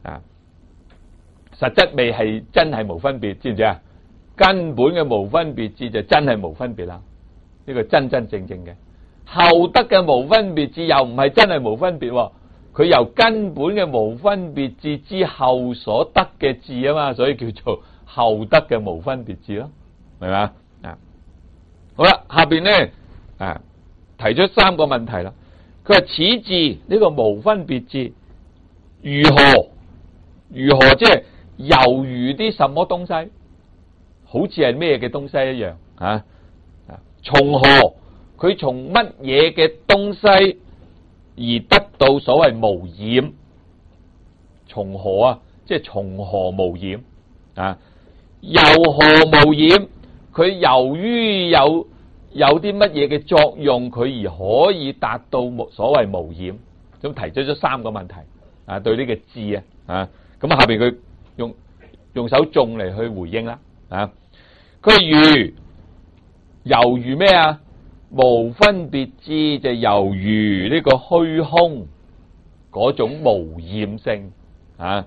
A: 實質未係真係無分別，知唔知啊？根本嘅無分別智就真係無分別啦，呢個真真正正嘅。後得嘅無分別智又唔係真係無分別，佢由根本嘅無分別智之後所得嘅智啊嘛，所以叫做後得嘅無分別智咯，明嘛？好啦，下邊咧提出三個問題啦。佢話此智呢個無分別智如何即係猶如啲什麼東西，好似係咩嘅東西一樣啊？從何？佢從乜嘢嘅東西而得到所謂無染？從何啊？即係從何無染啊？由何無染？佢由於有啲乜嘢嘅作用，佢而可以達到所謂無染。咁提出咗三個問題啊，對呢個智啊，咁下邊佢用手頌嚟去回應啦啊。佢猶如咩啊？無分別智就猶如呢個虛空嗰種無染性啊。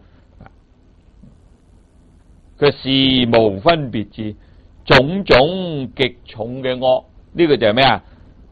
A: 佢是無分別智，種種極重嘅惡，呢個就係咩啊？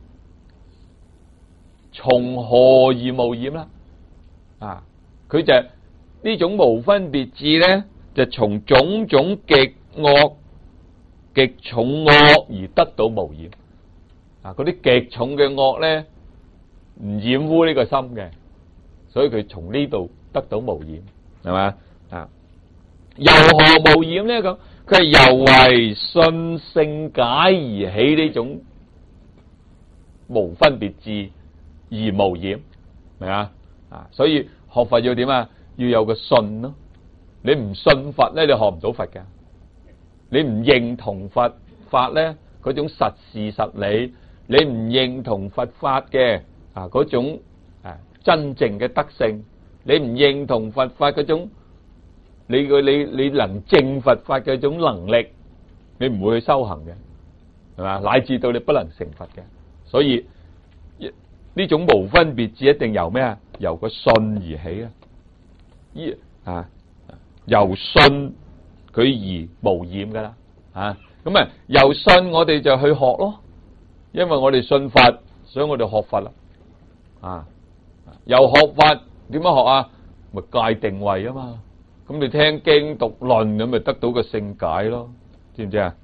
A: 從何而無染啦？啊，佢就呢種無分別智咧，就從種種極惡極重惡而得到無染。啊，嗰啲極重嘅惡咧唔染污呢個心嘅，所以佢從呢度得到無染，係嘛？啊，由何無染咧？咁佢係由為信聖解而起呢種無分別智而無染，明啊？啊，所以學佛要點啊？要有個信咯。你唔信佛咧，你學唔到佛㗎。你唔認同佛法咧，嗰種實事實理，你唔認同佛法嘅嗰種真正嘅德性，你唔認同佛法嗰種你能證佛法嘅種能力，你唔會去修行嘅，係嘛？乃至到你不能成佛嘅。所以呢種無分別智一定由咩啊？由個信而起啊！由信佢而無染噶啦，咁由信我哋就去學咯，因為我哋信佛，所以我哋學佛啦，由學法點樣學啊？咪戒定慧啊嘛，咁你聽經讀論咁咪得到個聖解咯，知唔知啊？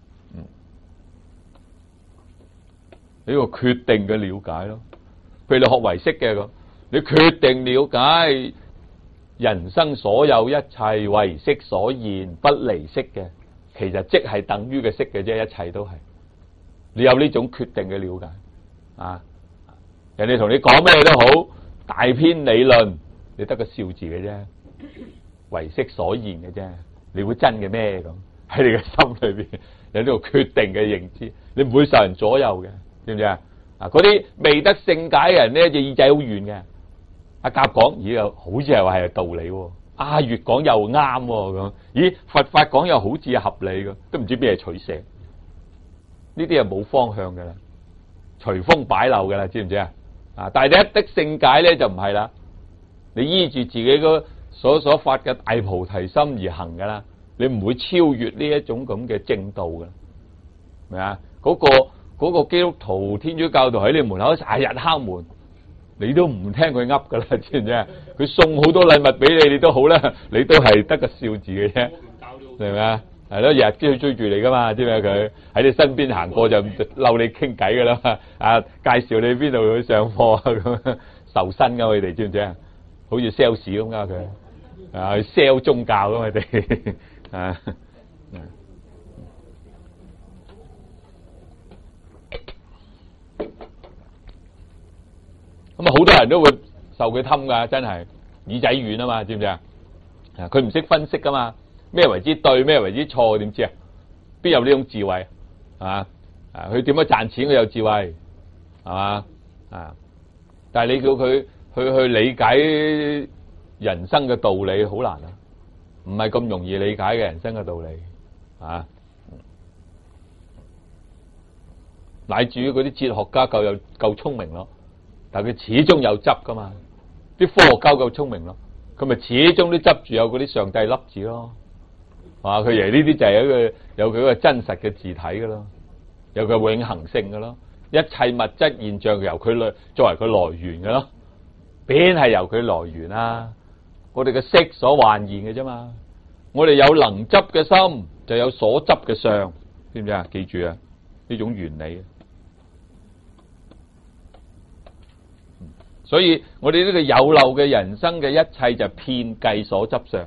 A: 呢個決定嘅了解咯，譬如你學唯識嘅咁，你決定了解人生所有一切唯識所現不離識嘅，其實即係等於嘅識嘅啫，一切都係。你有呢種決定嘅了解人哋同你講咩都好，大篇理論，你得個笑字嘅啫，唯識所現嘅啫，你會真嘅咩咁？喺你嘅心裏邊有呢個決定嘅認知，你唔會受人左右嘅，知唔知啊？嗰啲未得聖解嘅人咧，隻耳仔好軟嘅。阿甲講，咦又好似係話係道理喎，越講又啱咁，咦佛法講又好似係合理嘅，都唔知咩取捨。呢啲係冇方向嘅啦，隨風擺漏嘅啦，知唔知啊？但係你一得聖解咧就唔係啦，你依住自己嗰所發嘅大菩提心而行嘅啦，你唔會超越呢一種咁嘅正道嘅，明啊？嗰個基督徒天主教徒喺你門口成日敲門，你都唔聽佢噏噶啦，知唔知啊？佢送好多禮物俾你，你都好啦，你都係得個笑字嘅啫，明唔明啊？係咯，日日都要追住你噶嘛，知唔知佢喺你身邊行過就嬲你傾偈噶啦嘛，介紹你邊度去上課咁受薪噶佢哋，知唔知啊？好似 sales 咁噶佢，去 sell 宗教噶佢哋咁好多人都會受佢氹噶，真係耳仔軟啊嘛，知唔知啊？佢唔識分析噶嘛，咩為之對，咩為之錯，點知啊？邊有呢種智慧係嘛？佢點樣賺錢佢有智慧係嘛？但係你叫佢去理解人生嘅道理好難啊，唔係咁容易理解嘅人生嘅道理乃至於嗰啲哲學家夠聰明咯。但係佢始終有執噶嘛，啲科學家夠聰明咯，佢咪始終都執住有嗰啲上帝粒子咯，佢以為呢啲就係有佢一個真實嘅字體噶咯，有佢永恆性噶咯，一切物質現象由佢作為佢來源噶咯，邊係由佢來源啊？我哋嘅色所幻現嘅啫嘛，我哋有能執嘅心，就有所執嘅相，知唔知啊？記住啊，呢種原理。所以我哋呢個有漏嘅人生嘅一切就遍計所執相，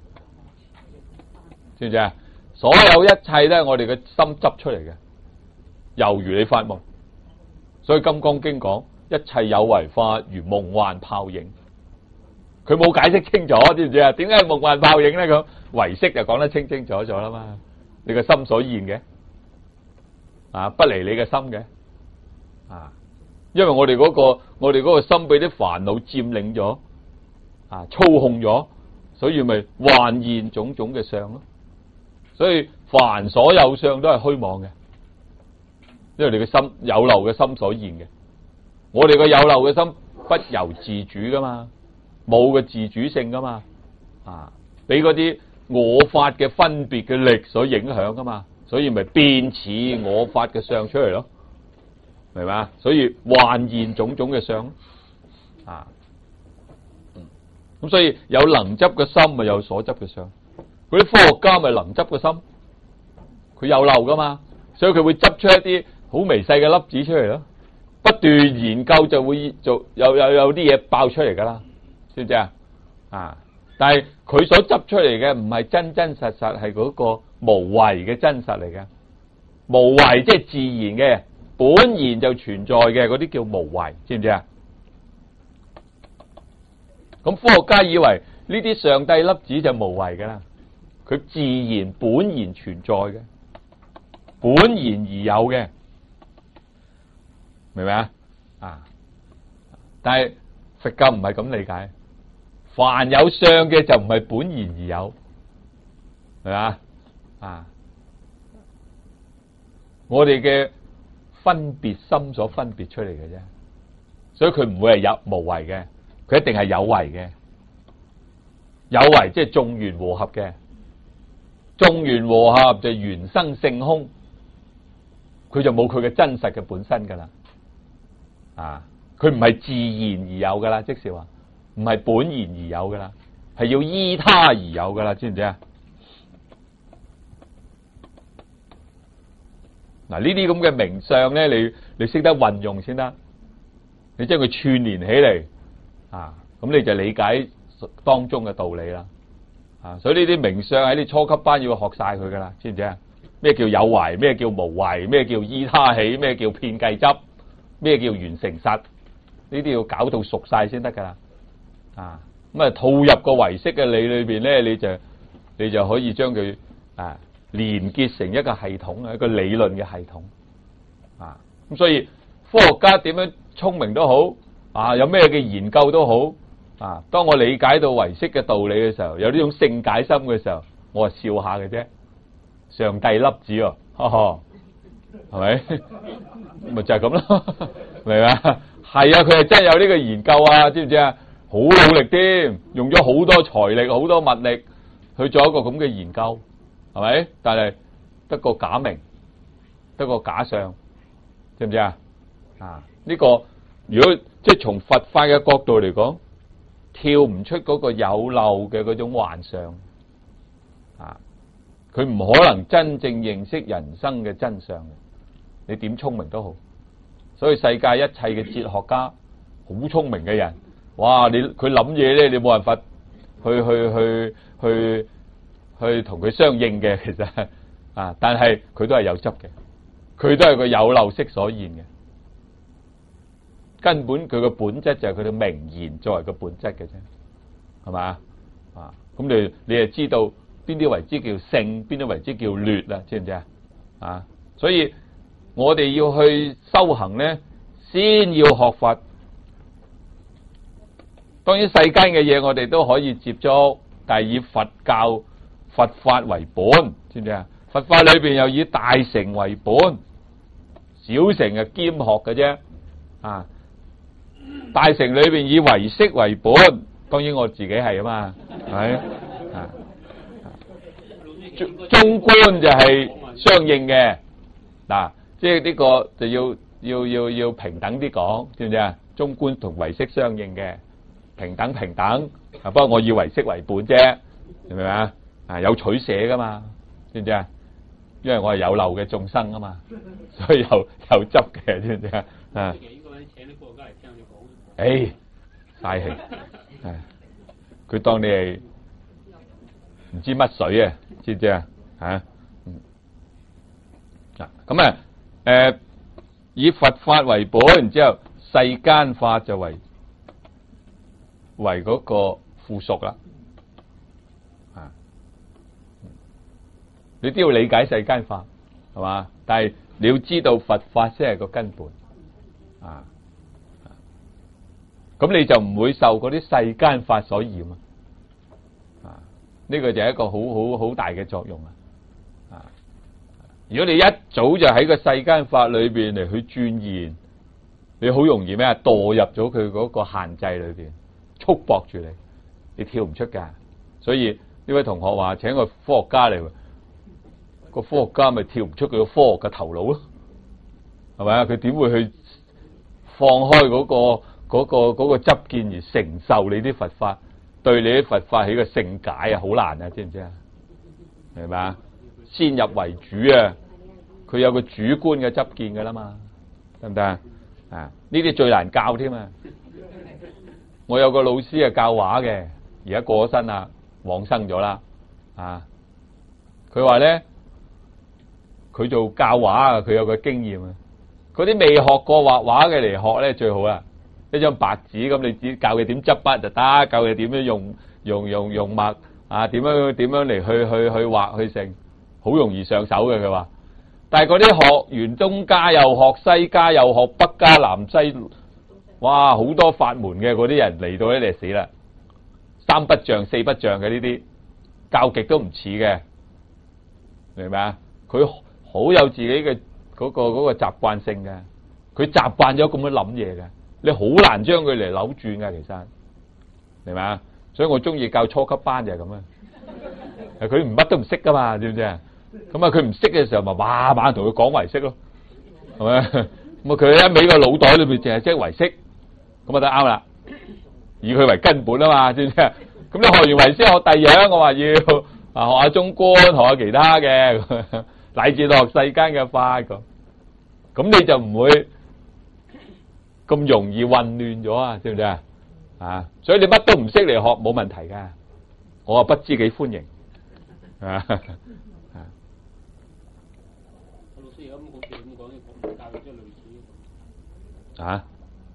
A: 知唔知啊？所有一切都係我哋嘅心執出嚟嘅，猶如你發夢。所以《金剛經》講一切有為法如夢幻泡影，佢冇解釋清楚，知唔知啊？點解係夢幻泡影咧？咁唯識就講得清清楚楚啦嘛，你個心所現嘅不離你嘅心嘅因為我哋嗰個心俾啲煩惱佔領咗，操控咗，所以咪幻現種種嘅相咯。所以凡所有相都係虛妄嘅，因為你嘅心有漏嘅心所現嘅。我哋個有漏嘅心不由自主噶嘛，冇個自主性噶嘛，俾嗰啲我法嘅分別嘅力所影響噶嘛，所以咪變似我法嘅相出嚟咯。明嘛？所以幻現種種嘅相咁所以有能執嘅心咪有所執嘅相。嗰啲科學家咪能執嘅心，佢有漏噶嘛， 所以佢會執出一啲好微細嘅粒子出嚟咯。不斷研究就會做有啲嘢爆出嚟噶啦，知唔知啊？啊！但係佢所執出嚟嘅唔係真真實實係嗰個無為嘅真實嚟嘅，無為即係自然嘅，本然就存在嘅嗰啲叫無為，知唔知啊？咁科學家以為呢啲上帝粒子就無為噶啦，佢自然本然存在嘅，本然而有嘅，明唔明啊？啊！但係佛教唔係咁理解，凡有相嘅就唔係本然而有，係咪啊？我哋嘅分別心所分別出嚟嘅啫，所以佢唔會係有無為嘅，佢一定係有為嘅。有為即係眾緣和合嘅，眾緣和合就緣生性空，佢就冇佢嘅真實嘅本身噶啦。啊，佢唔係自然而有噶啦，即是話唔係本然而有噶啦，係要依他而有噶啦，知唔知啊？嗱，呢啲咁嘅名相咧，你識得運用先得，你將佢串聯起嚟啊，咁你就理解當中嘅道理啦。啊，所以呢啲名相喺你初級班要學晒佢噶啦，知唔知啊？咩叫有為？咩叫無為？咩叫依他起？咩叫遍計執？咩叫完成實？呢啲要搞到熟晒先得噶啦。啊，咁啊套入個唯識嘅理裏邊咧，你就可以將佢啊連結成一個系統，一個理論嘅系統。啊，咁所以科學家點樣聰明都好，啊有咩嘅研究都好，啊當我理解到唯識嘅道理嘅時候，有呢種聖解心嘅時候，我係笑下嘅啫。上帝粒子喎，哈哈，係咪？咪就係咁咯，明嘛？係啊，佢係真有呢個研究啊，知唔知啊？好努力添，用咗好多財力、好多物力去做一個咁嘅研究，係咪？但係得個假名，得個假相，知唔知啊？啊，呢個如果即係從佛法嘅角度嚟講，跳唔出嗰個有漏嘅嗰種幻象，啊，佢唔可能真正認識人生嘅真相。你點聰明都好，所以世界一切嘅哲學家好聰明嘅人，哇！佢諗嘢咧，你冇辦法去同佢相應嘅，其實啊，但係佢都係有執嘅，佢都係個有漏識所現嘅，根本佢個本質就係佢嘅名言作為個本質嘅啫，係嘛啊？咁你就知道邊啲為之叫聖，邊啲為之叫劣啦，知唔知啊？啊，所以我哋要去修行咧，先要學佛。當然世間嘅嘢我哋都可以接觸，但係以佛教佛法為本，知唔知啊？佛法裏邊又以大乘為本，小乘係兼學嘅啫。啊，大乘裏邊以唯識為本，當然我自己係啊嘛，係啊。中觀就係相應嘅，嗱。即係呢個就要平等啲講，知唔知啊？中觀同唯識相應嘅，平等。啊，不過我以唯識為本啫，明唔明啊？啊，有取捨噶嘛，知唔知啊？因為我係有漏嘅眾生啊嘛，所以有執嘅，知唔知啊？啊，嘥氣，佢當你係唔知乜水啊，知唔知啊？吓，咁啊。以佛法為本，然之後世間法就為嗰個附屬啦。啊，你都要理解世間法，係嘛？但係你要知道佛法先係個根本。啊，咁你就唔會受嗰啲世間法所染啊。啊，呢個就係一個好大嘅作用啊。如果你一早就喺個世間法裏邊嚟去鑽研，你好容易咩啊？墮入咗佢嗰個限制裏邊，束縛住你跳唔出噶。所以呢位同學話請個科學家嚟，個科學家咪跳唔出佢個科學嘅頭腦咯，係咪啊？佢點會去放開嗰個執見而承受你啲佛法，對你啲佛法起個聖解啊？好難啊，知唔知啊？明白啊？先入為主啊！ 佢有個主觀嘅執見噶啦嘛，得唔得啊？啊，呢啲最難教添啊！我有個老師係教畫嘅，而家過咗身啦，往生咗啦。啊，佢話咧，佢做教畫啊，佢有個經驗啊。嗰啲未學過畫畫嘅嚟學咧最好啦，一張白紙咁，你只教佢點執筆就得，教佢點樣用墨啊，點樣嚟去畫去成，好容易上手嘅。佢話，但係嗰啲學完東家又學西家又學北家南西，哇，好多法門嘅嗰啲人嚟到咧，你死啦！三不像四不像嘅呢啲教極都唔似嘅，明白啊？佢好有自己嘅嗰個習慣性嘅，佢習慣咗咁樣諗嘢嘅，你好難將佢嚟扭轉嘅，其實明白啊？所以我中意教初級班就係咁啊！佢唔乜都唔識噶嘛，知唔知啊？咁啊，佢唔識嘅時候咪慢慢同佢講唯識咯，係咪？咁啊，佢一味個腦袋裏邊淨係識唯識，咁啊得啱啦，以佢為根本啊嘛，知唔知啊？咁你學完唯識學第二樣，我話要啊學下中觀，學下其他嘅，乃至到學世間嘅法咁你就唔會咁容易混亂咗啊？知唔知啊？啊，所以你乜都唔識嚟學冇問題噶，我啊不知幾歡迎啊。啊，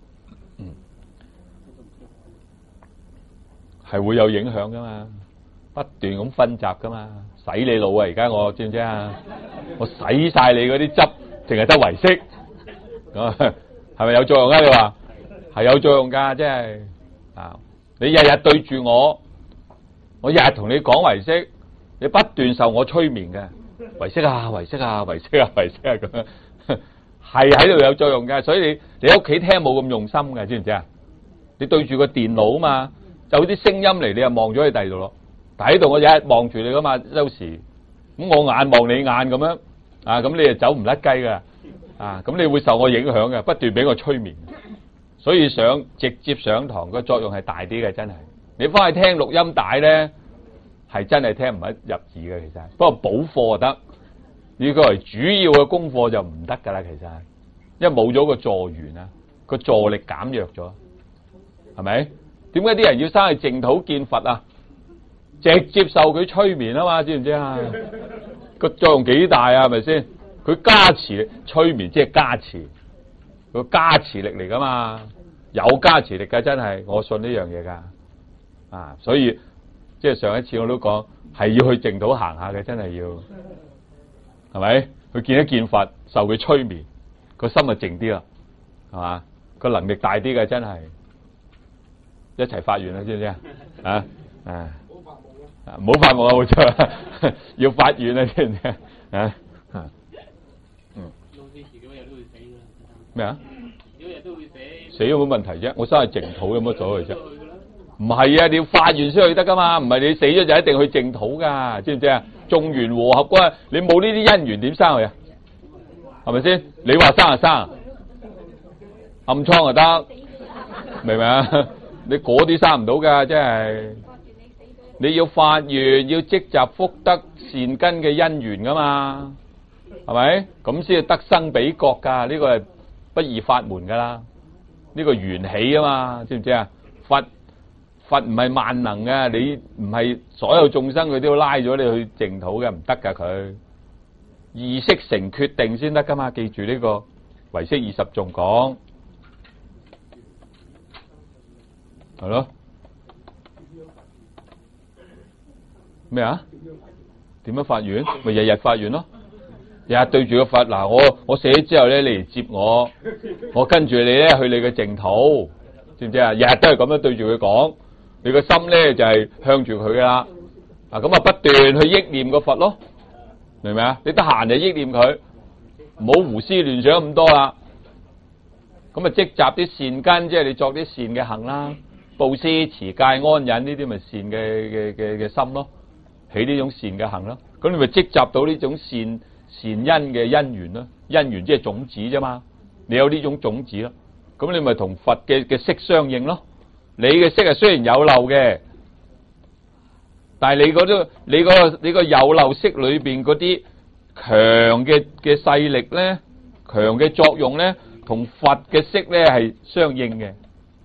A: 係會有影響噶嘛，不斷咁分集噶嘛，洗你腦啊！而家我知唔知啊？我洗晒你嗰啲汁，淨係得唯識，係咪有作用啊？你話係有作用噶，即係啊！你日日對住我日日同你講唯識，你不斷受我催眠嘅唯識啊，唯識啊，唯識啊，唯識啊咁樣。係喺度有作用嘅，所以你喺屋企聽冇咁用心嘅，知唔知啊？你對住個電腦啊嘛，就啲聲音嚟，你又望咗去第二度咯。但喺度我日日望住你噶嘛，有時咁我眼望你眼咁樣啊，咁你就走唔甩雞噶啊，咁你會受我影響嘅，不斷俾我催眠。所以直接上堂個作用係大啲嘅，真係。你翻去聽錄音帶咧，係真係聽唔得入字嘅，其實。不過補課就得。呢個係主要嘅功課就唔得噶啦，其實，因為冇咗個助緣啊，個助力減弱咗，係咪？點解啲人要生去淨土見佛啊？直接受佢催眠啊嘛，知唔知啊？個作用幾大啊？係咪先？佢加持催眠，即係加持，個加持力嚟噶嘛，有加持力噶，真係，我信呢樣嘢噶，啊，所以即係上一次我都講，係要去淨土行下嘅，真係要。係咪？佢見一見佛，受佢催眠，個心就靜啲啦，係嘛？個能力大啲嘅，真係一齊發願啦，知唔知啊？啊啊！唔好發夢啊！冇錯，要發願啊，知唔知啊？啊咩啊？死都冇問題啫，我生係淨土有乜所謂啫？唔係啊，你要發願先去得噶嘛，唔係你死咗就一定去淨土噶，知唔知啊？眾緣和合嗰，你冇呢啲因緣點生去啊？係咪先？你話生就生，暗瘡就得，明唔明啊？你嗰啲生唔到噶，即係你要發願，要積集福德善根嘅因緣噶嘛，係咪？咁先係得生比覺噶，呢個係不二法門噶啦，呢個緣起啊嘛，知唔知啊？佛唔係萬能嘅，你唔係所有眾生佢都要拉咗你去淨土嘅，唔得噶，佢意識成決定先得噶嘛，記住呢個唯識20頌講係咯。咩啊？點樣發願？咪日日發願咯，日日對住個佛。嗱，我死咗之後咧，你嚟接我跟住你咧去你嘅淨土，知唔知啊？日日都係咁樣對住佢講。你個心咧就係向住佢噶啦，啊咁啊不斷去憶念個佛咯，明唔明啊？你得閒就憶念佢，唔好胡思亂想咁多啦。咁啊積集啲善根，即係你作啲善嘅行啦，布施、持戒、安忍呢啲咪善嘅心咯，起呢種善嘅行咯。咁你咪積集到呢種善因嘅因緣咯，因緣即係種子啫嘛，你有呢種種子咯，咁你咪同佛嘅色相應咯。你嘅色係雖然有漏嘅，但係你個有漏色裏邊嗰啲強嘅勢力咧，強嘅作用咧，同佛嘅色咧係相應嘅。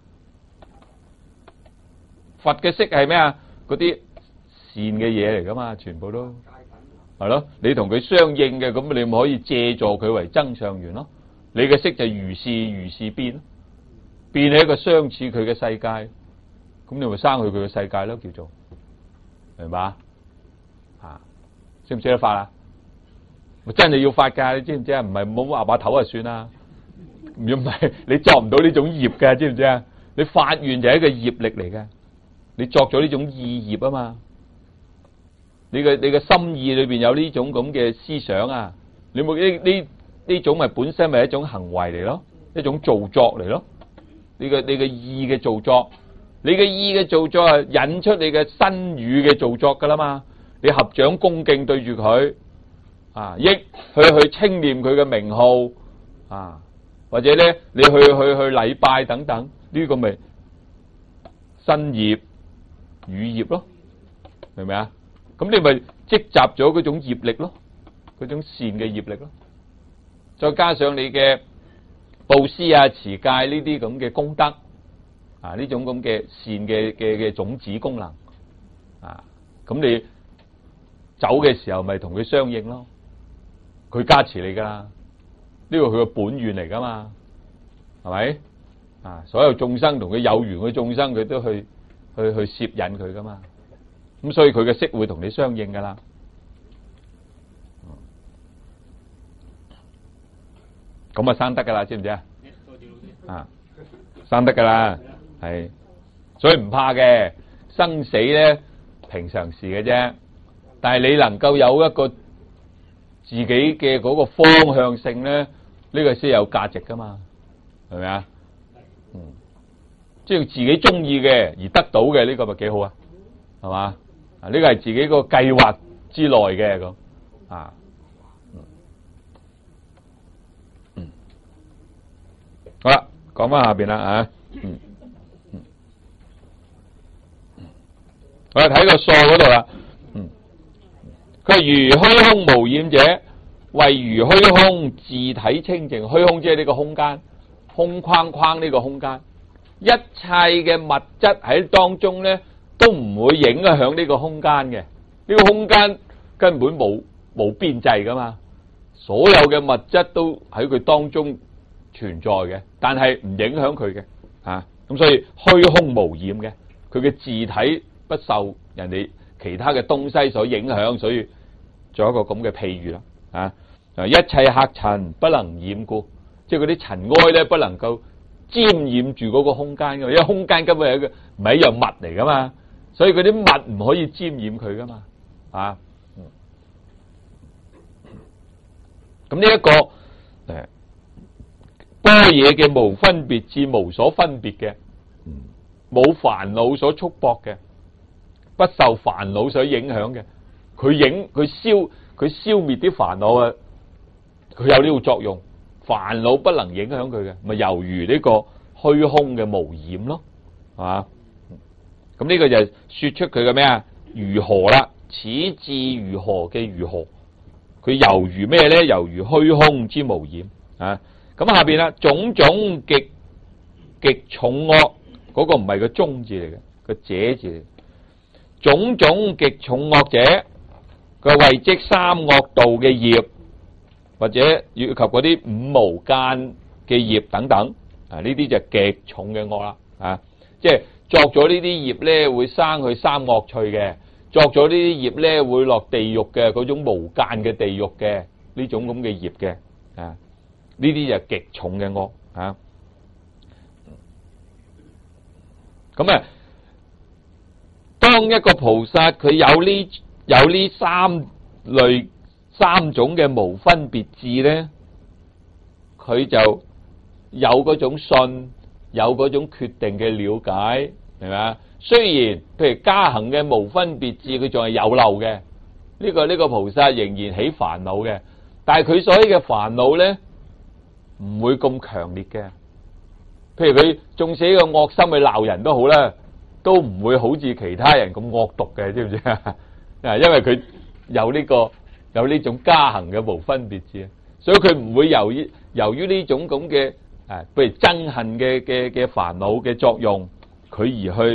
A: 佛嘅色係咩啊？嗰啲善嘅嘢嚟噶嘛，全部都係咯。你同佢相應嘅，咁你咪可以借助佢為增上緣咯。你嘅色就如是變，變係一個相似佢嘅世界，咁你咪生去佢嘅世界咯，叫做明白啊？識唔識得發啊？真係要發噶，你知唔知啊？唔係冇話把頭就算啦，如果唔係你作唔到呢種業嘅，知唔知啊？你發完就係一個業力嚟嘅，你作咗呢種意業啊嘛，你嘅心意裏邊有呢種咁嘅思想啊，你冇呢種咪本身咪一種行為嚟咯，一種造作嚟咯，你嘅意嘅造作，你嘅意嘅造作係引出你嘅身語嘅造作噶啦嘛，你合掌恭敬對住佢。啊！益去稱念佢嘅名號啊，或者咧你去禮拜等等，呢個咪身業語業咯，明唔明啊？咁你咪積集咗嗰種業力咯，嗰種善嘅業力咯，再加上你嘅布施啊、持戒呢啲咁嘅功德啊，呢種咁嘅善嘅種子功能啊，咁你走嘅時候咪同佢相應咯。佢加持你噶啦，呢個佢個本願嚟噶嘛，係咪啊？所有眾生同佢有緣嘅眾生，佢都去攝引佢噶嘛，咁所以佢嘅色會同你相應噶啦。咁啊生得噶啦，知唔知啊？啊，生得噶啦，係，所以唔怕嘅，生死咧平常事嘅啫，但係你能夠有一個自己嘅嗰個方向性咧，呢個先有價值噶嘛，係咪啊？即係自己中意嘅而得到嘅呢個咪幾好啊？係嘛？啊，呢個係自己個計劃之內嘅咁啊。好啦，講翻下邊啦啊。我哋睇個數嗰度啦。佢如虛空無染者，為如虛空自體清淨。虛空即係呢個空間，空框框呢個空間，一切嘅物質喺當中咧，都唔會影響呢個空間嘅。呢個空間根本冇邊際噶嘛，所有嘅物質都喺佢當中存在嘅，但係唔影響佢嘅啊。咁所以虛空無染嘅，佢嘅自體不受人哋其他嘅東西所影響，所以做一個咁嘅譬喻啦。啊，一切客塵不能染故，即係嗰啲塵埃咧不能夠沾染住嗰個空間噶，因為空間根本係一個唔係一樣物嚟噶嘛，所以嗰啲物唔可以沾染佢噶嘛。啊，咁呢一個般若嘅無分別智，無所分別嘅，冇煩惱所束縛嘅，不受煩惱所影響嘅，佢消滅啲煩惱啊，佢有呢個作用，煩惱不能影響佢嘅，咪猶如呢個虛空嘅無染咯，係嘛？咁呢個就說出佢嘅咩啊？如何啦？此智如何嘅如何？佢猶如咩咧？猶如虛空之無染啊！咁下邊啦，種種極重惡，嗰個唔係個中字嚟嘅，個者字嚟。種種極重惡者，佢為積三惡道嘅業，或者以及嗰啲五無間嘅業等等啊，呢啲就極重嘅惡啦啊！即係作咗呢啲業咧，會生去三惡趣嘅；作咗呢啲業咧，會落地獄嘅嗰種無間嘅地獄嘅呢種咁嘅業嘅啊。呢啲就極重嘅惡啊！咁啊，當一個菩薩佢有呢三種嘅無分別智咧，佢就有嗰種信，有嗰種決定嘅了解，係咪啊？雖然譬如加行嘅無分別智，佢仲係有漏嘅，呢個菩薩仍然起煩惱嘅，但係佢所起嘅煩惱咧，唔會咁強烈嘅。譬如佢縱使個惡心去鬧人都好啦，都唔會好似其他人咁惡毒嘅，知唔知啊？因為佢有呢個有呢種加行嘅無分別智，所以佢唔會由於呢種咁嘅譬如憎恨嘅煩惱嘅作用，佢而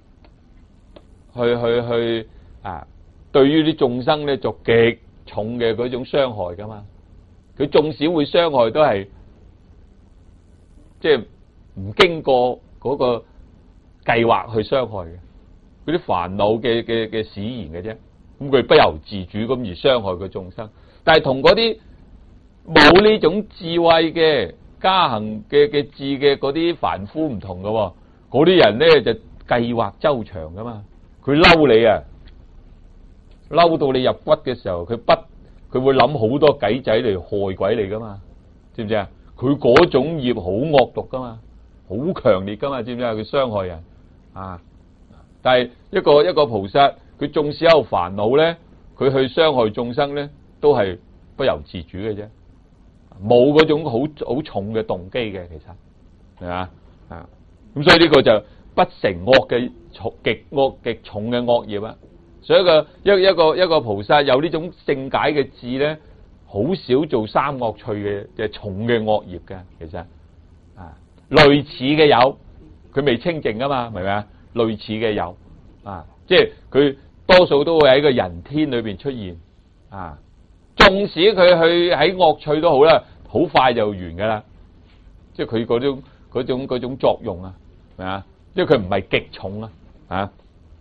A: 去對於啲眾生咧作極重嘅嗰種傷害噶嘛。佢縱使會傷害，都係即係唔經過嗰個計劃去傷害嘅，嗰啲煩惱嘅使然嘅啫。咁佢不由自主咁而傷害個眾生。但係同嗰啲冇呢種智慧嘅加行嘅智嘅嗰啲凡夫唔同嘅，嗰啲人咧就計劃周詳噶嘛。佢嬲你啊，嬲到你入骨嘅時候，佢會諗好多計仔嚟害鬼你噶嘛，知唔知啊？佢嗰種業好惡毒噶嘛，好強烈噶嘛，知唔知啊？佢傷害人啊！但係一個菩薩，佢縱使有煩惱咧，佢去傷害眾生咧，都係不由自主嘅啫，冇嗰種好重嘅動機嘅，其實係嘛啊？咁所以呢個就不成惡嘅極惡極重嘅惡業啊！所以一個菩薩有呢種聖解嘅智咧，好少做三惡趣嘅重嘅惡業嘅，其實啊，類似嘅有，佢未清淨噶嘛，明唔明啊？類似嘅有啊，即係佢多數都會喺個人天裏邊出現啊，縱使佢去喺惡趣都好啦，好快就完噶啦，即係佢嗰種作用啊，明啊？因為佢唔係極重啊。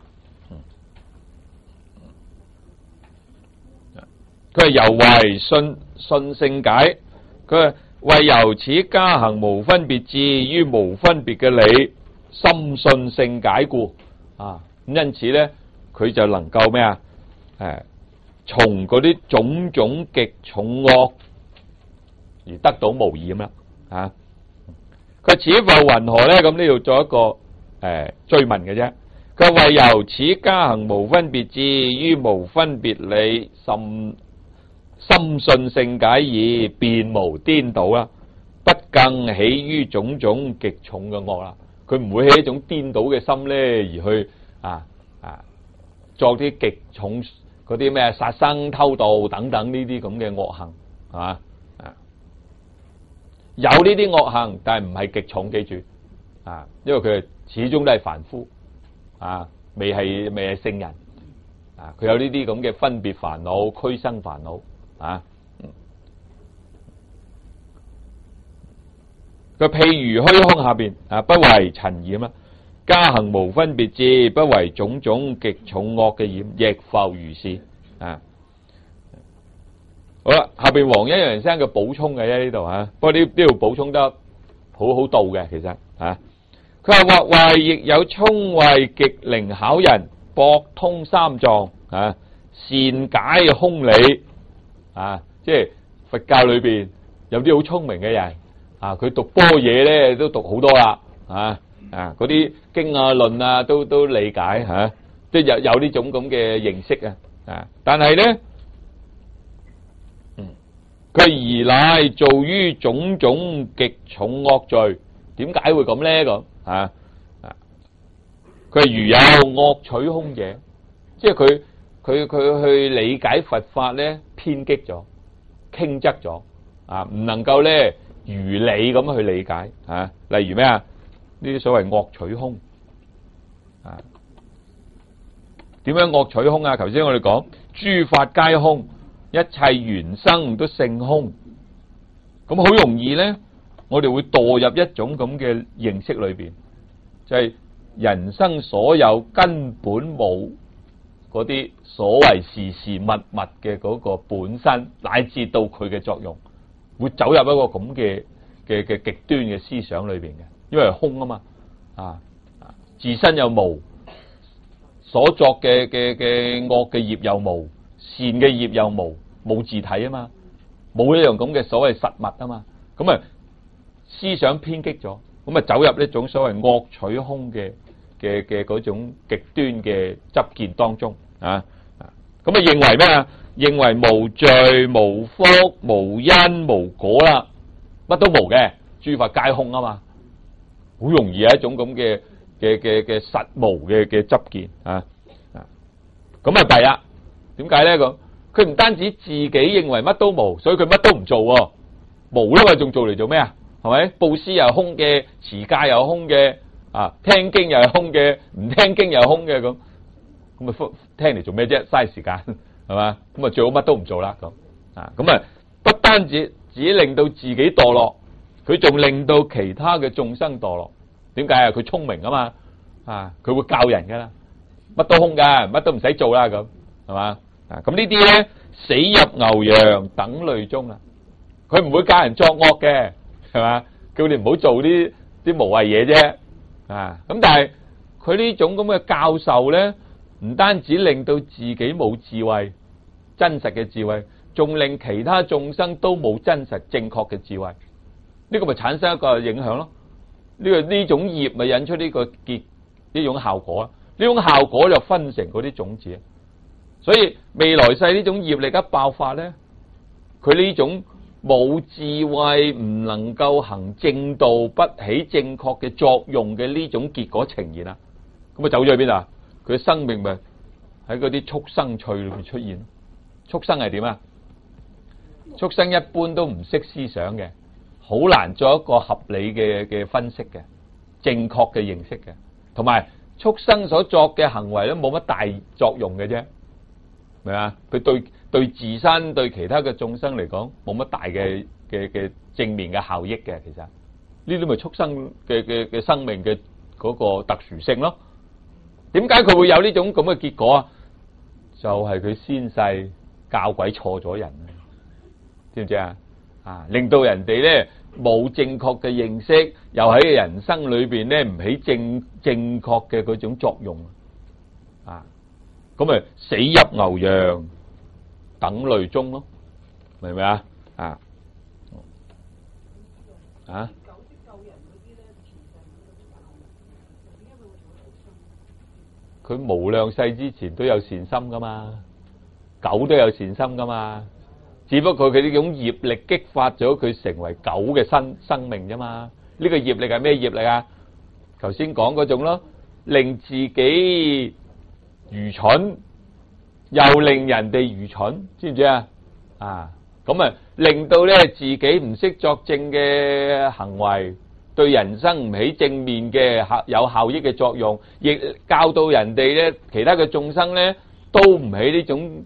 A: 佢係猶為信聖解，佢係為由此加行無分別智於無分別嘅理，深信聖解故啊，咁因此咧，佢就能夠咩啊？從嗰啲種種極重惡而得到無染啦啊！佢此復云何咧？咁呢度做一個追問嘅啫。佢為由此加行無分別智於無分別理，深信聖解已，便無顛倒啦，不更起於種種極重嘅惡啦。佢唔會起一種顛倒嘅心咧，而去作啲極重嗰啲咩殺生、偷盜等等呢啲咁嘅惡行，係嘛？有呢啲惡行，但係唔係極重，記住啊，因為佢始終都係凡夫啊，未係聖人啊，佢有呢啲咁嘅分別煩惱、俱生煩惱。佢譬如虛空下邊不為塵染啦，加行無分別智，不為種種極重惡嘅染，亦復如是啊。好啦，下邊黃一陽生嘅補充嘅啫呢度不過呢度補充得好到嘅，其實佢話或為亦有聰慧極靈巧人，博通三藏善解空理。即係佛教裏邊有啲好聰明嘅人佢讀般若咧都讀好多啦嗰啲經論都理解即係有呢種咁嘅認識但係咧佢而乃造於種種極重惡罪，點解會咁咧？咁佢如有惡取空者，即係佢去理解佛法咧偏激咗。傾側咗唔能夠咧如理咁去理解例如咩呢啲所謂惡取空點樣惡取空頭先我哋講諸法皆空，一切緣生都性空，咁好容易咧，我哋會墮入一種咁嘅認識裏邊，就係人生所有根本冇嗰啲所謂事事物物嘅嗰個本身，乃至到佢嘅作用，會走入一個咁嘅極端嘅思想裏邊嘅，因為係空啊嘛，自身又無，所作嘅惡嘅業又無，善嘅業又無，冇自體啊嘛，冇一樣咁嘅所謂實物啊嘛，咁思想偏激咗，咁走入呢種所謂惡取空嘅嗰種極端嘅執見當中咁認為咩啊？認為無罪、無福、無因、無果啦，乜都無嘅，諸法皆空啊嘛，好容易係一種咁嘅實無嘅執見咁弊啦。點解咧？佢佢唔單止自己認為乜都無，所以佢乜都唔做喎，無啦嘛，仲做嚟做咩啊？係咪？布施又係空嘅，持戒又係空嘅，啊，聽經又係空嘅，唔聽經又係空嘅咁，咁啊聽嚟做咩啫？嘥時間係嘛？咁啊最好乜都唔做啦咁，啊咁啊不單止令到自己墮落，佢仲令到其他嘅眾生墮落。點解啊？佢聰明啊嘛，啊佢會教人噶啦，乜都空噶，乜都唔使做啦咁，係嘛？啊咁呢啲咧死入牛羊等類中啦，佢唔會教人作惡嘅。係嘛？叫你唔好做啲無謂嘢啫，啊！咁但係佢呢種咁嘅教授咧，唔單止令到自己冇智慧、真實嘅智慧，仲令其他眾生都冇真實正確嘅智慧。呢個咪產生一個影響咯？呢種業咪引出呢個結呢種效果啦？呢種效果就分成嗰啲種子。所以未來世呢種業力一爆發咧，佢呢種冇智慧唔能夠行正道不起正確嘅作用嘅呢種結果呈現啦，咁啊走咗去邊啊？佢嘅生命咪喺嗰啲畜生趣裏面出現。畜生係點啊？畜生一般都唔識思想嘅，好難做一個合理嘅分析嘅，正確嘅認識嘅，同埋畜生所作嘅行為咧冇乜大作用嘅啫，明嘛？佢對自身對其他嘅眾生嚟講冇乜大嘅正面嘅效益嘅，其實呢啲咪畜生嘅生命嘅嗰個特殊性咯。點解佢會有呢種咁嘅結果啊？就係佢先世教鬼錯咗人，知唔知啊？啊，令到人哋咧冇正確嘅認識，又喺人生裏邊咧唔起正確嘅嗰種作用啊，咁咪死入牛羊等類中咯，明唔明啊？啊啊！佢無量世之前都有善心噶嘛，狗都有善心噶嘛，只不過佢呢種業力激發咗佢成為狗嘅生命啫嘛。呢個業力係咩業力啊？頭先講嗰種咯，令自己愚蠢，又令人哋愚蠢，知唔知啊？啊，咁啊，令到咧自己唔識作正嘅行為，對人生唔起正面嘅有效益嘅作用，亦教到人哋咧，其他嘅眾生咧都唔起呢種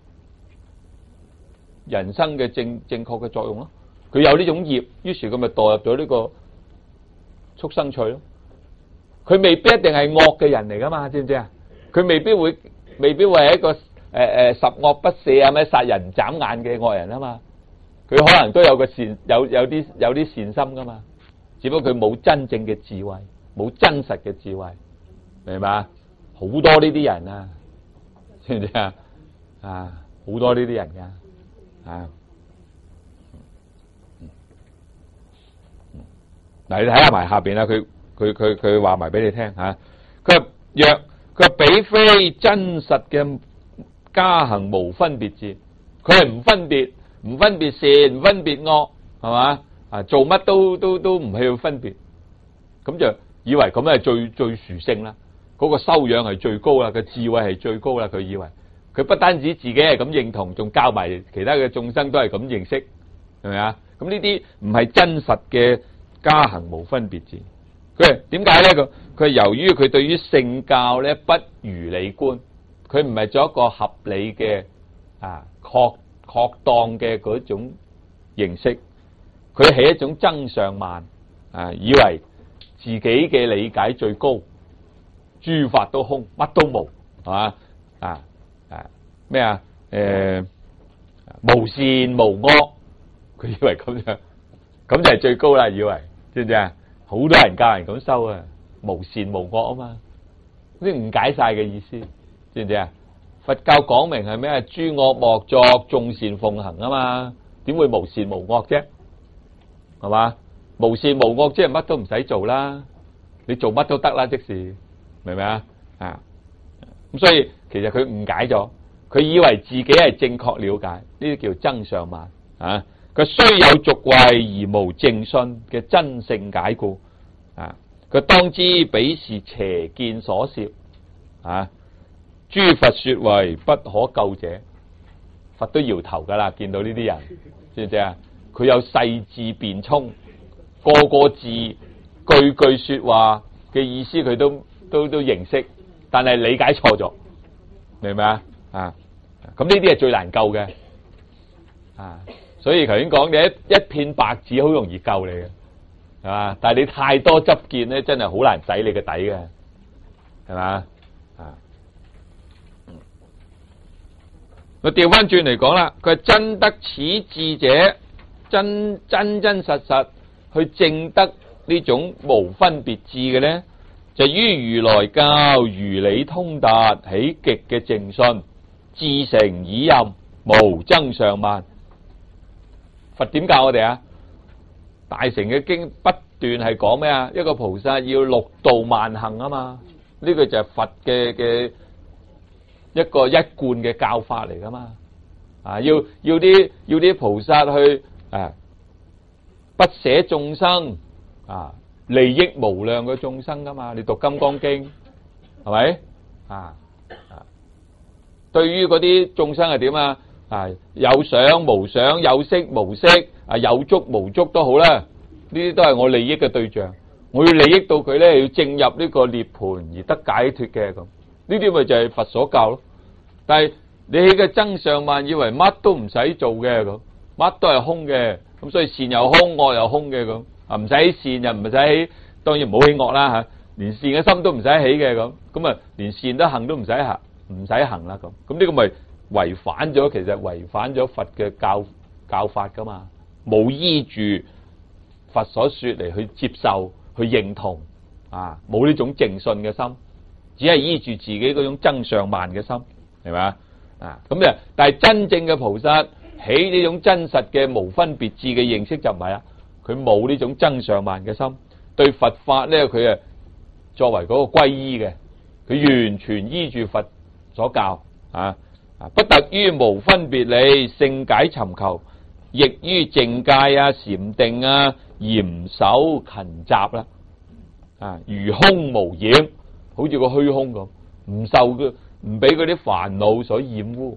A: 人生嘅正確嘅作用咯。佢有呢種業，於是佢咪墮入咗呢個畜生趣咯。佢未必一定係惡嘅人嚟噶嘛，知唔知啊？佢未必會係一個十惡不赦啊，咩殺人眨眼嘅惡人啊嘛。佢可能都有個善，有啲善心噶嘛。只不過佢冇真正嘅智慧，冇真實嘅智慧，明嘛？好多呢啲人啊，知唔知啊？啊，好多呢啲人噶啊。嗱，你睇下埋下邊啦，佢話埋俾你聽吓。佢話若佢比非真實嘅加行無分別智，佢係唔分別善，唔分別惡，係嘛？啊，做乜都唔去分別，咁就以為咁係最殊勝啦，嗰個修養係最高啦，個智慧係最高啦。佢以為佢不單止自己係咁認同，仲教埋其他嘅眾生都係咁認識，係咪啊？咁呢啲唔係真實嘅加行無分別智。佢係點解咧？佢係由於佢對於聖教咧不如理觀，佢唔係做一個合理嘅確當嘅嗰種認識。佢係一種增上慢以為自己嘅理解最高，諸法都空，乜都無，係嘛？咩啊？無善無惡，佢以為咁樣，咁就係最高啦。以為知唔知啊？好多人教人咁修啊，無善無惡啊嘛，啲誤解晒嘅意思，知唔知啊？佛教講明係咩？諸惡莫作，眾善奉行啊嘛，點會無善無惡啫？係嘛？無善無惡即係乜都唔使做啦，你做乜都得啦，即是明唔明啊？啊，咁所以其實佢誤解咗，佢以為自己係正確了解，呢啲叫增上慢啊。佢雖有俗慧而無正信嘅真性解故啊，佢當知彼是邪見所攝啊。諸佛說為不可救者佛都搖頭噶啦，見到呢啲人，知唔知啊？佢有細緻辯聰，個字句說話嘅意思佢都認識，但係理解錯咗，明唔明啊？咁呢啲係最難救嘅，所以頭先講嘅一片白紙好容易救你嘅，係嘛？但係你太多執見咧，真係好難洗你嘅底嘅，係嘛？我調翻轉嚟講啦，佢係真得此智者，真實去證得呢種無分別智嘅咧，就於如來教如理通達，起極嘅淨信，至誠已任，無增上慢。佛點教我哋啊？大乘嘅經不斷係講咩啊？一個菩薩要六度萬行啊嘛，呢個就係佛嘅一個一貫嘅教法嚟噶嘛，要啲菩薩去不捨眾生利益無量嘅眾生噶嘛，你讀金剛經係咪對於嗰啲眾生係點啊？有想無想，有色無色，有足無足都好啦，呢啲都係我利益嘅對象，我要利益到佢咧，要證入呢個涅槃而得解脫嘅咁。呢啲咪就係佛所教咯，但係你起嘅增上慢，以為乜都唔使做嘅咁，乜都係空嘅，咁所以善又空，惡又空嘅咁，唔使起善又唔使起，當然唔好起惡啦吓，連善嘅心都唔使起嘅咁啊，連善都行都唔使行啦咁，咁呢個咪違反咗，其實違反咗佛嘅教法噶嘛，冇依住佛所說嚟去接受去認同冇呢種淨信嘅心。只係依住自己嗰種增上慢嘅心，係咪咁但係真正嘅菩薩起呢種真實嘅無分別智嘅認識就唔係啦，佢冇呢種增上慢嘅心，對佛法咧佢作為嗰個歸依嘅，佢完全依住佛所教不特於無分別理聖解尋求，亦於淨戒禪定嚴守勤習啦如空無染。好似個虛空咁，唔俾嗰啲煩惱所染污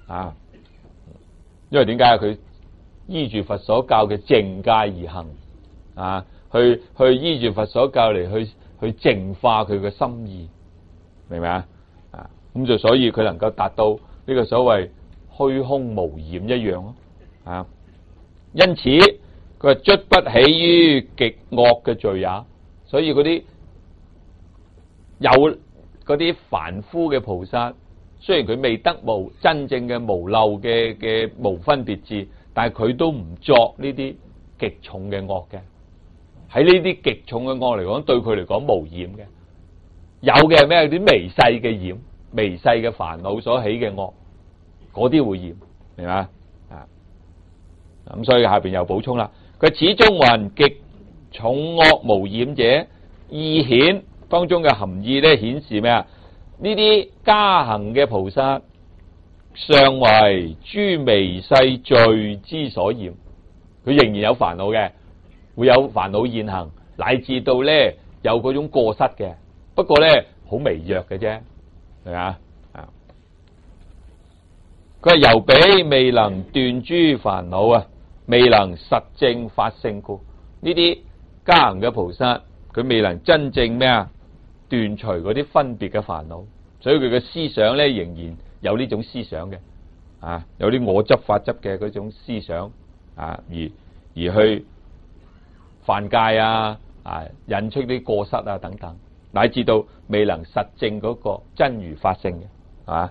A: 因為點解佢依住佛所教嘅淨戒而行去依住佛所教嚟去淨化佢嘅心意，明唔明咁就所以佢能夠達到呢個所謂虛空無染一樣咯因此佢係卒不起於極惡嘅罪也，所以嗰啲有嗰啲凡夫嘅菩薩，雖然佢未得真正嘅無漏嘅無分別智，但係佢都唔作呢啲極重嘅惡嘅。喺呢啲極重嘅惡嚟講，對佢嚟講無染嘅。有嘅係咩？有啲微細嘅染，微細嘅煩惱所起嘅惡，嗰啲會染，明嘛？咁所以下邊又補充啦。佢始終云極重惡無染者，意顯。當中嘅含義咧，顯示咩啊？呢啲加行嘅菩薩，尚為諸微細罪之所染，佢仍然有煩惱嘅，會有煩惱現行，乃至到咧有嗰種過失嘅。不過咧好微弱嘅啫，係咪佢係由彼未能斷諸煩惱未能實證法性故，呢啲加行嘅菩薩，佢未能真正咩斷除嗰啲分別嘅煩惱，所以佢嘅思想咧仍然有呢種思想嘅，有啲我執法執嘅嗰種思想，而去犯戒引出啲過失等等，乃至到未能實證嗰個真如法性嘅，係嘛？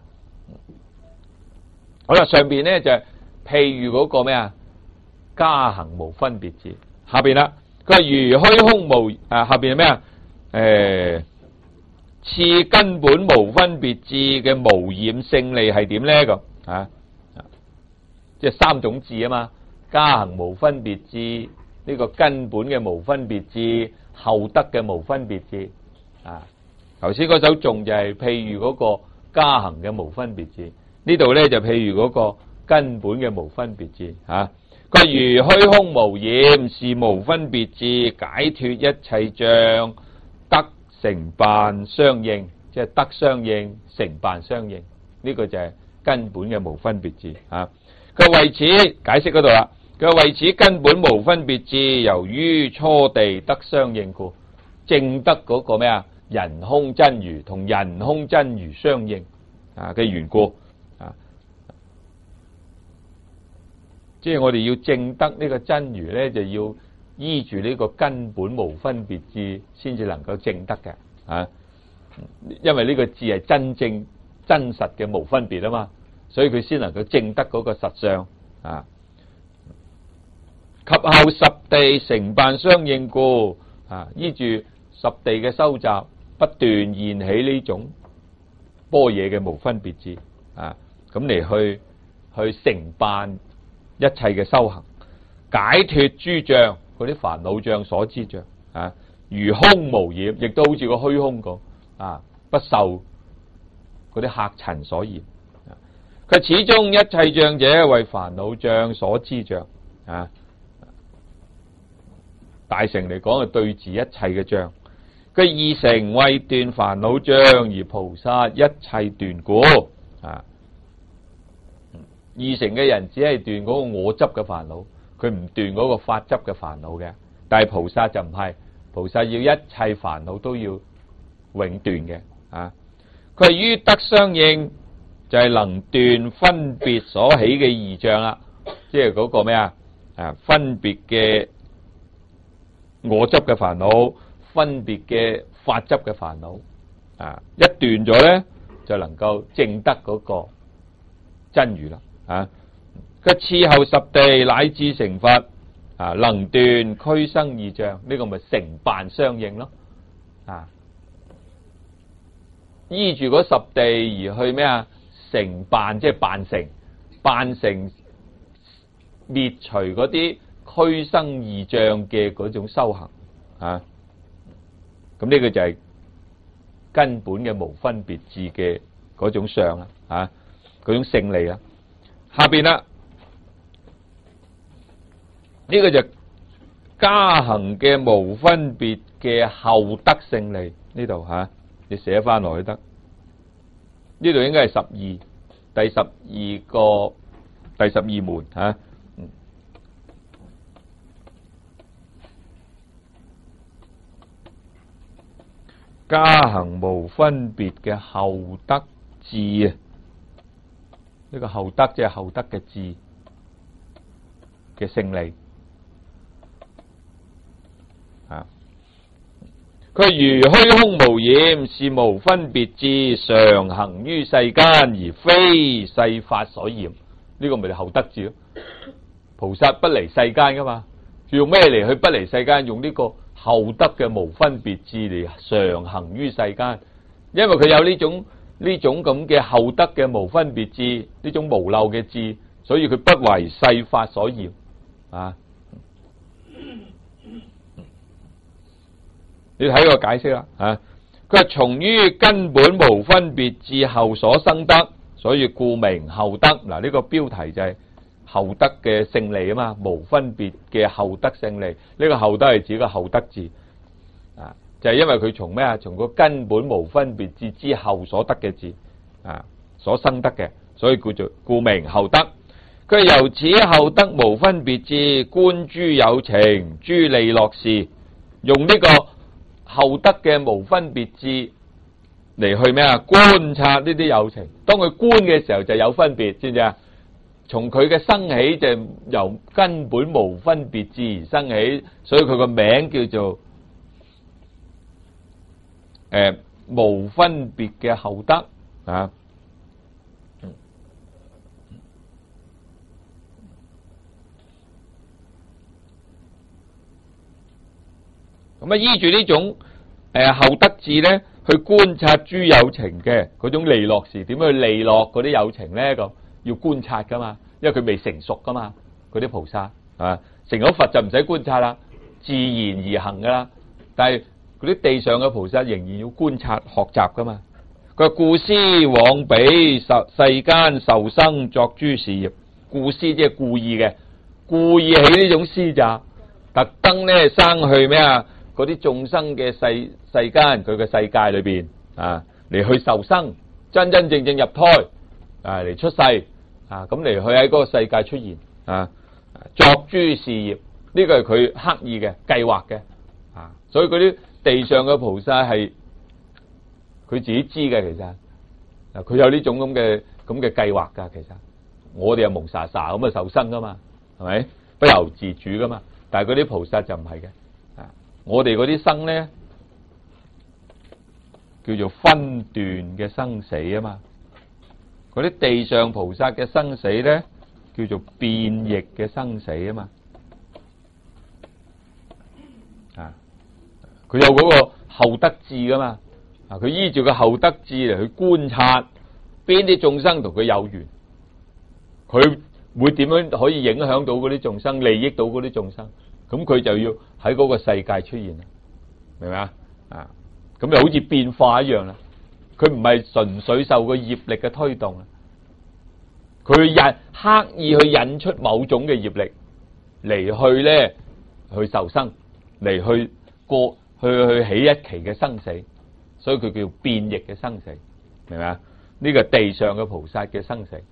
A: 好啦，上邊咧就係譬如嗰個咩加行無分別智，下邊啦，佢話如虛空無下邊係咩次根本無分別智嘅無染勝利係點咧？咁即係三種智啊嘛，加行無分別智，呢個根本嘅無分別智，後得嘅無分別智頭先嗰首頌就係譬如嗰個加行嘅無分別智，呢度咧就譬如嗰個根本嘅無分別智佢如虛空無染，是無分別智，解脫一切障，得成辦相應，即係得相應，成辦相應，呢個就係根本嘅無分別智啊。佢為此解釋嗰度啦，佢為此根本無分別智，由於初地得相應故，證得嗰個咩啊？人空真如同人空真如相應啊嘅緣故啊，即係我哋要證得呢個真如咧，就要依住呢個根本無分別智先至能夠證得嘅啊。因為呢個智係真正真實嘅無分別啊嘛，所以佢先能夠證得嗰個實相啊。及後十地成辦相應故啊，依住十地嘅修習，不斷現起呢種般若嘅無分別智啊，咁嚟去成辦一切嘅修行，解脫諸障，嗰啲煩惱障所知障啊，如空無染，亦都好似個虛空咁啊，不受嗰啲客塵所染。佢始終一切障者為煩惱障所知障啊。大乘嚟講係對治一切嘅障。佢二乘為斷煩惱障，而菩薩一切斷故啊。二乘嘅人只係斷嗰個我執嘅煩惱，佢唔斷嗰個法執嘅煩惱嘅。但係菩薩就唔係，菩薩要一切煩惱都要永斷嘅啊。佢係於得相應，就係能斷分別所起嘅二障啦，即係嗰個咩啊？分別嘅我執嘅煩惱，分別嘅法執嘅煩惱啊，一斷咗咧，就能夠證得嗰個真如啦啊！佢次後十地乃至成佛啊，能斷俱生二障，呢個咪成辦相應咯啊！依住嗰十地而去咩啊？成辦即係辦成，辦成滅除嗰啲俱生二障嘅嗰種修行啊！咁呢個就係根本嘅無分別智嘅嗰種相啦啊，嗰種勝利啦。下邊啦，呢個就加行嘅無分別嘅後得勝利，呢度吓你寫翻落去得。呢度應該係第十二門吓。加行無分別嘅後得智啊，呢個後得即係後得嘅智嘅勝利啊！佢如虛空無染，是無分別智，常行於世間，而非世法所染。呢個咪係後得智咯？菩薩不離世間噶嘛，用咩嚟去不離世間？用呢個後得嘅無分別智嚟常行於世間，因為佢有呢種咁嘅後得嘅無分別智，呢種無漏嘅智，所以佢不為世法所染啊！你睇個解釋啦啊！佢係從於根本無分別智後所生得，所以故名後得。嗱，呢個標題就係後得嘅勝利啊嘛，無分別嘅後得勝利。呢個後得係指個後得智啊，就係因為佢從咩啊？從個根本無分別智之後所得嘅智啊，所生得嘅，所以叫做故名後得。佢係由此後得無分別智，觀諸有情，諸利樂事，用呢個後得嘅無分別智嚟去咩啊？觀察呢啲有情，當佢觀嘅時候就有分別，知唔知啊？從佢嘅生起就由根本無分別智而生起，所以佢個名叫做無分別嘅後得啊。咁啊，依住呢種後得智咧，去觀察諸有情嘅嗰種利樂事，點樣去利樂嗰啲有情咧？咁要觀察噶嘛，因為佢未成熟噶嘛，嗰啲菩薩啊，成咗佛就唔使觀察啦，自然而行噶啦。但係嗰啲地上嘅菩薩仍然要觀察學習噶嘛。佢話故施往彼世間受生作諸事業，故施即係故意嘅，故意起呢種施習，特登咧生去咩啊？嗰啲眾生嘅世間，佢嘅世界裏邊啊，嚟去受生，真真正正入胎嚟出世咁嚟去喺嗰個世界出現作諸事業，呢個係佢刻意嘅計劃嘅所以嗰啲地上嘅菩薩係佢自己知嘅，其實佢有呢種咁嘅計劃噶。其實我哋係蒙查查咁受生噶嘛，係咪不由自主噶嘛？但係嗰啲菩薩就唔係嘅我哋嗰啲生咧叫做分段嘅生死啊嘛，嗰啲地上菩薩嘅生死咧叫做變易嘅生死啊嘛佢有嗰個後得智噶嘛佢依住個後得智嚟去觀察邊啲眾生同佢有緣，佢會點樣可以影響到嗰啲眾生，利益到嗰啲眾生，咁佢就要喺嗰個世界出現啦，明唔明啊？咁就好似變化一樣啦，佢唔係純粹受個業力嘅推動佢刻意去引出某種嘅業力嚟去咧去受生，嚟去過去起一期嘅生死，所以佢叫變易嘅生死，明唔明啊？呢個地上嘅菩薩嘅生死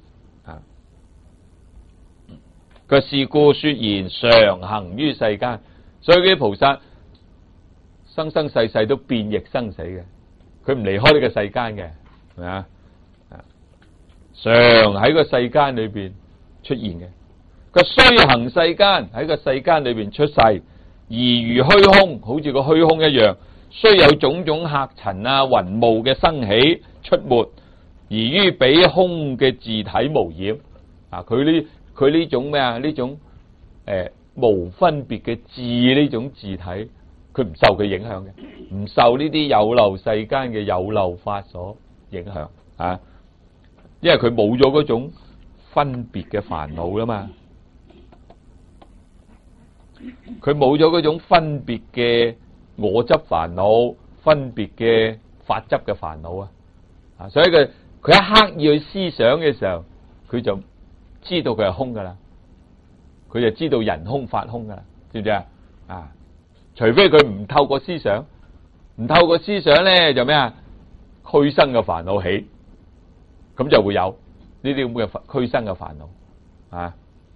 A: 個是故說言常行於世間，所以啲菩薩生生世世都變易生死嘅，佢唔離開呢個世間嘅，係咪啊？常喺個世間裏邊出現嘅，佢雖行世間喺個世間裏邊出世，而如虛空，好似個虛空一樣，雖有種種客塵雲霧嘅生起出沒，而於彼空嘅自體無染佢呢種咩啊？呢種無分別嘅智呢種自體，佢唔受佢影響嘅，唔受呢啲有漏世間嘅有漏法所影響因為佢冇咗嗰種分別嘅煩惱啦嘛，佢冇咗嗰種分別嘅我執煩惱、分別嘅法執嘅煩惱所以佢一刻意去思想嘅時候，佢就知道佢係空噶啦，佢就知道人空法空噶啦，知唔知除非佢唔透過思想，唔透過思想咧就咩俱生嘅煩惱起，咁就會有呢啲咁嘅俱生嘅煩惱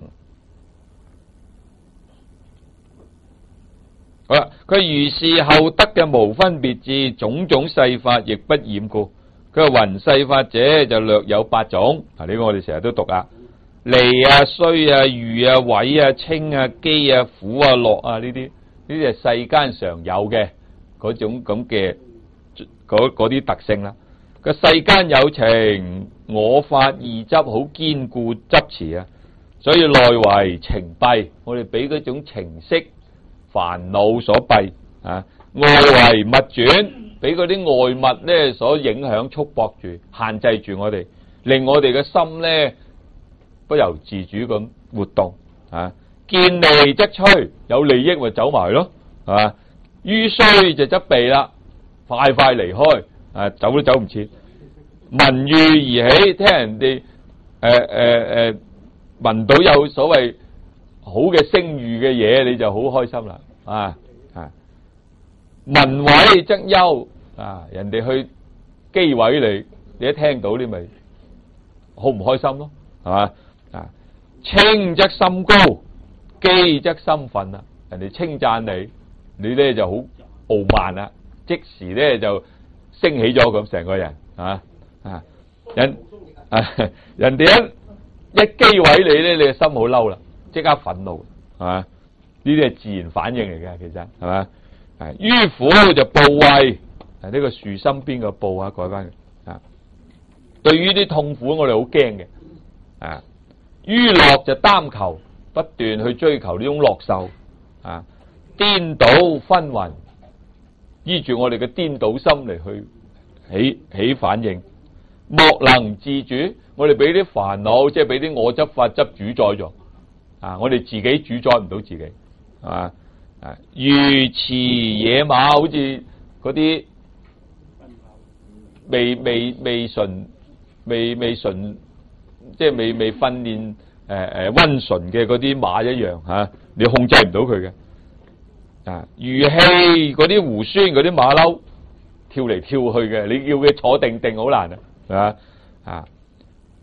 A: 好啦，佢如是後得嘅無分別智，種種世法亦不染故。佢話云世法者就略有8種，呢個我哋成日都讀離衰遇毀清機苦樂呢啲係世間常有嘅嗰種咁嘅嗰啲特性啦。個世間有情我法二執好堅固執持所以內為情蔽，我哋俾嗰種情色煩惱所蔽外為物轉，俾嗰啲外物咧所影響束縛住，限制住我哋，令我哋嘅心咧不由自主咁活動見利則趨，有利益咪走埋咯，係嘛？於衰就則避啦，快離開走都走唔切。聞譽而起，聽人哋聞到有所謂好嘅聲譽嘅嘢，你就好開心啦聞毀則憂人哋去譏毀你，你一聽到你咪好唔開心咯，係嘛稱則心高，譏則心憤啦。人哋稱讚你，你咧就好傲慢啦，即時咧就升起咗咁成個人人哋一譏毀你咧，你嘅心好嬲啦，即刻憤怒係嘛？呢啲係自然反應嚟嘅，其實係嘛？於苦就怖畏，呢個豎心邊個怖改翻嘅對於啲痛苦我哋好驚嘅於樂就擔求，不斷去追求呢種樂受顛倒紛紜，依住我哋嘅顛倒心嚟去起反應，莫能自主，我哋俾啲煩惱，即係俾啲我執法執主宰咗我哋自己主宰唔到自己係嘛？如馳野馬，好似嗰啲未純，即係未訓練溫順嘅嗰啲馬一樣你控制唔到佢嘅如氣嗰啲狐孫嗰啲馬騮跳嚟跳去嘅，你叫佢坐定好難係嘛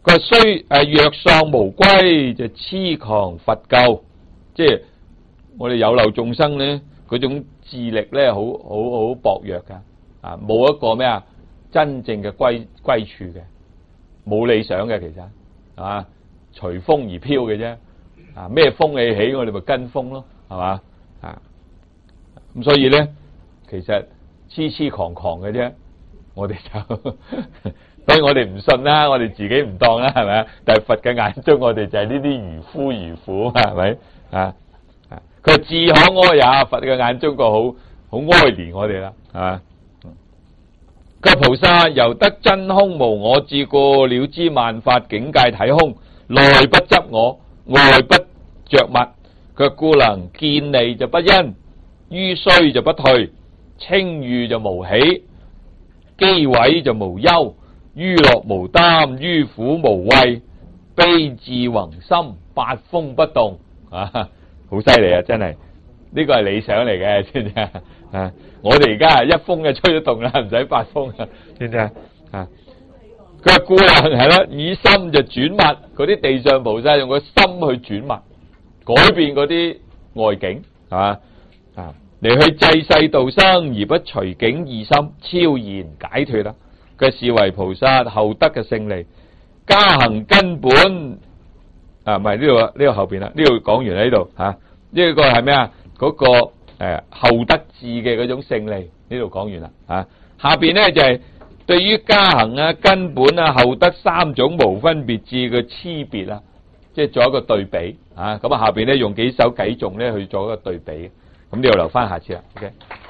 A: 佢話雖若喪無歸，就痴狂佛救，即係我哋有漏眾生咧，嗰種智力咧好薄弱噶，啊冇一個咩啊真正嘅歸處嘅，冇理想嘅其實啊，隨風而飄嘅啫，啊咩風氣起我哋咪跟風咯，係嘛啊？咁所以咧，其實痴狂嘅啫，我哋就當然我哋唔信啦，我哋自己唔當啦，係咪啊？但係佛嘅眼中，我哋就係呢啲愚夫愚婦，係咪啊？佢自可哀也，佛嘅眼中個好哀憐我哋啦，係嘛？個菩薩由得真空無我智故，了知萬法境界體空，內不執我，外不着物。佢故能見利就不因，於衰就不退，清譽就無喜，機毀就無憂，於樂無擔，於苦無畏，悲智宏心，八風不動啊！好犀利啊！真係呢個係理想嚟嘅，知唔知啊？我哋而家一風就吹得動啦，唔使八風啊，知唔知啊？佢話故能係啦，以心就轉物，嗰啲地上菩薩用個心去轉物，改變嗰啲外境，係嘛啊？嚟去濟世度生而不隨境異心，超然解脫啦。佢視為菩薩後得嘅勝利，加行根本啊，唔係呢度後邊啦，呢度講完喺呢度吓，呢個係咩啊？嗰個後得智嘅嗰種勝利，呢度講完啦啊。下邊咧就係對於加行啊、根本啊、後得三種無分別智嘅差別啦，即係做一個對比啊。咁啊，下邊咧用幾首偈頌咧去做一個對比，咁呢度留翻下次啦。OK。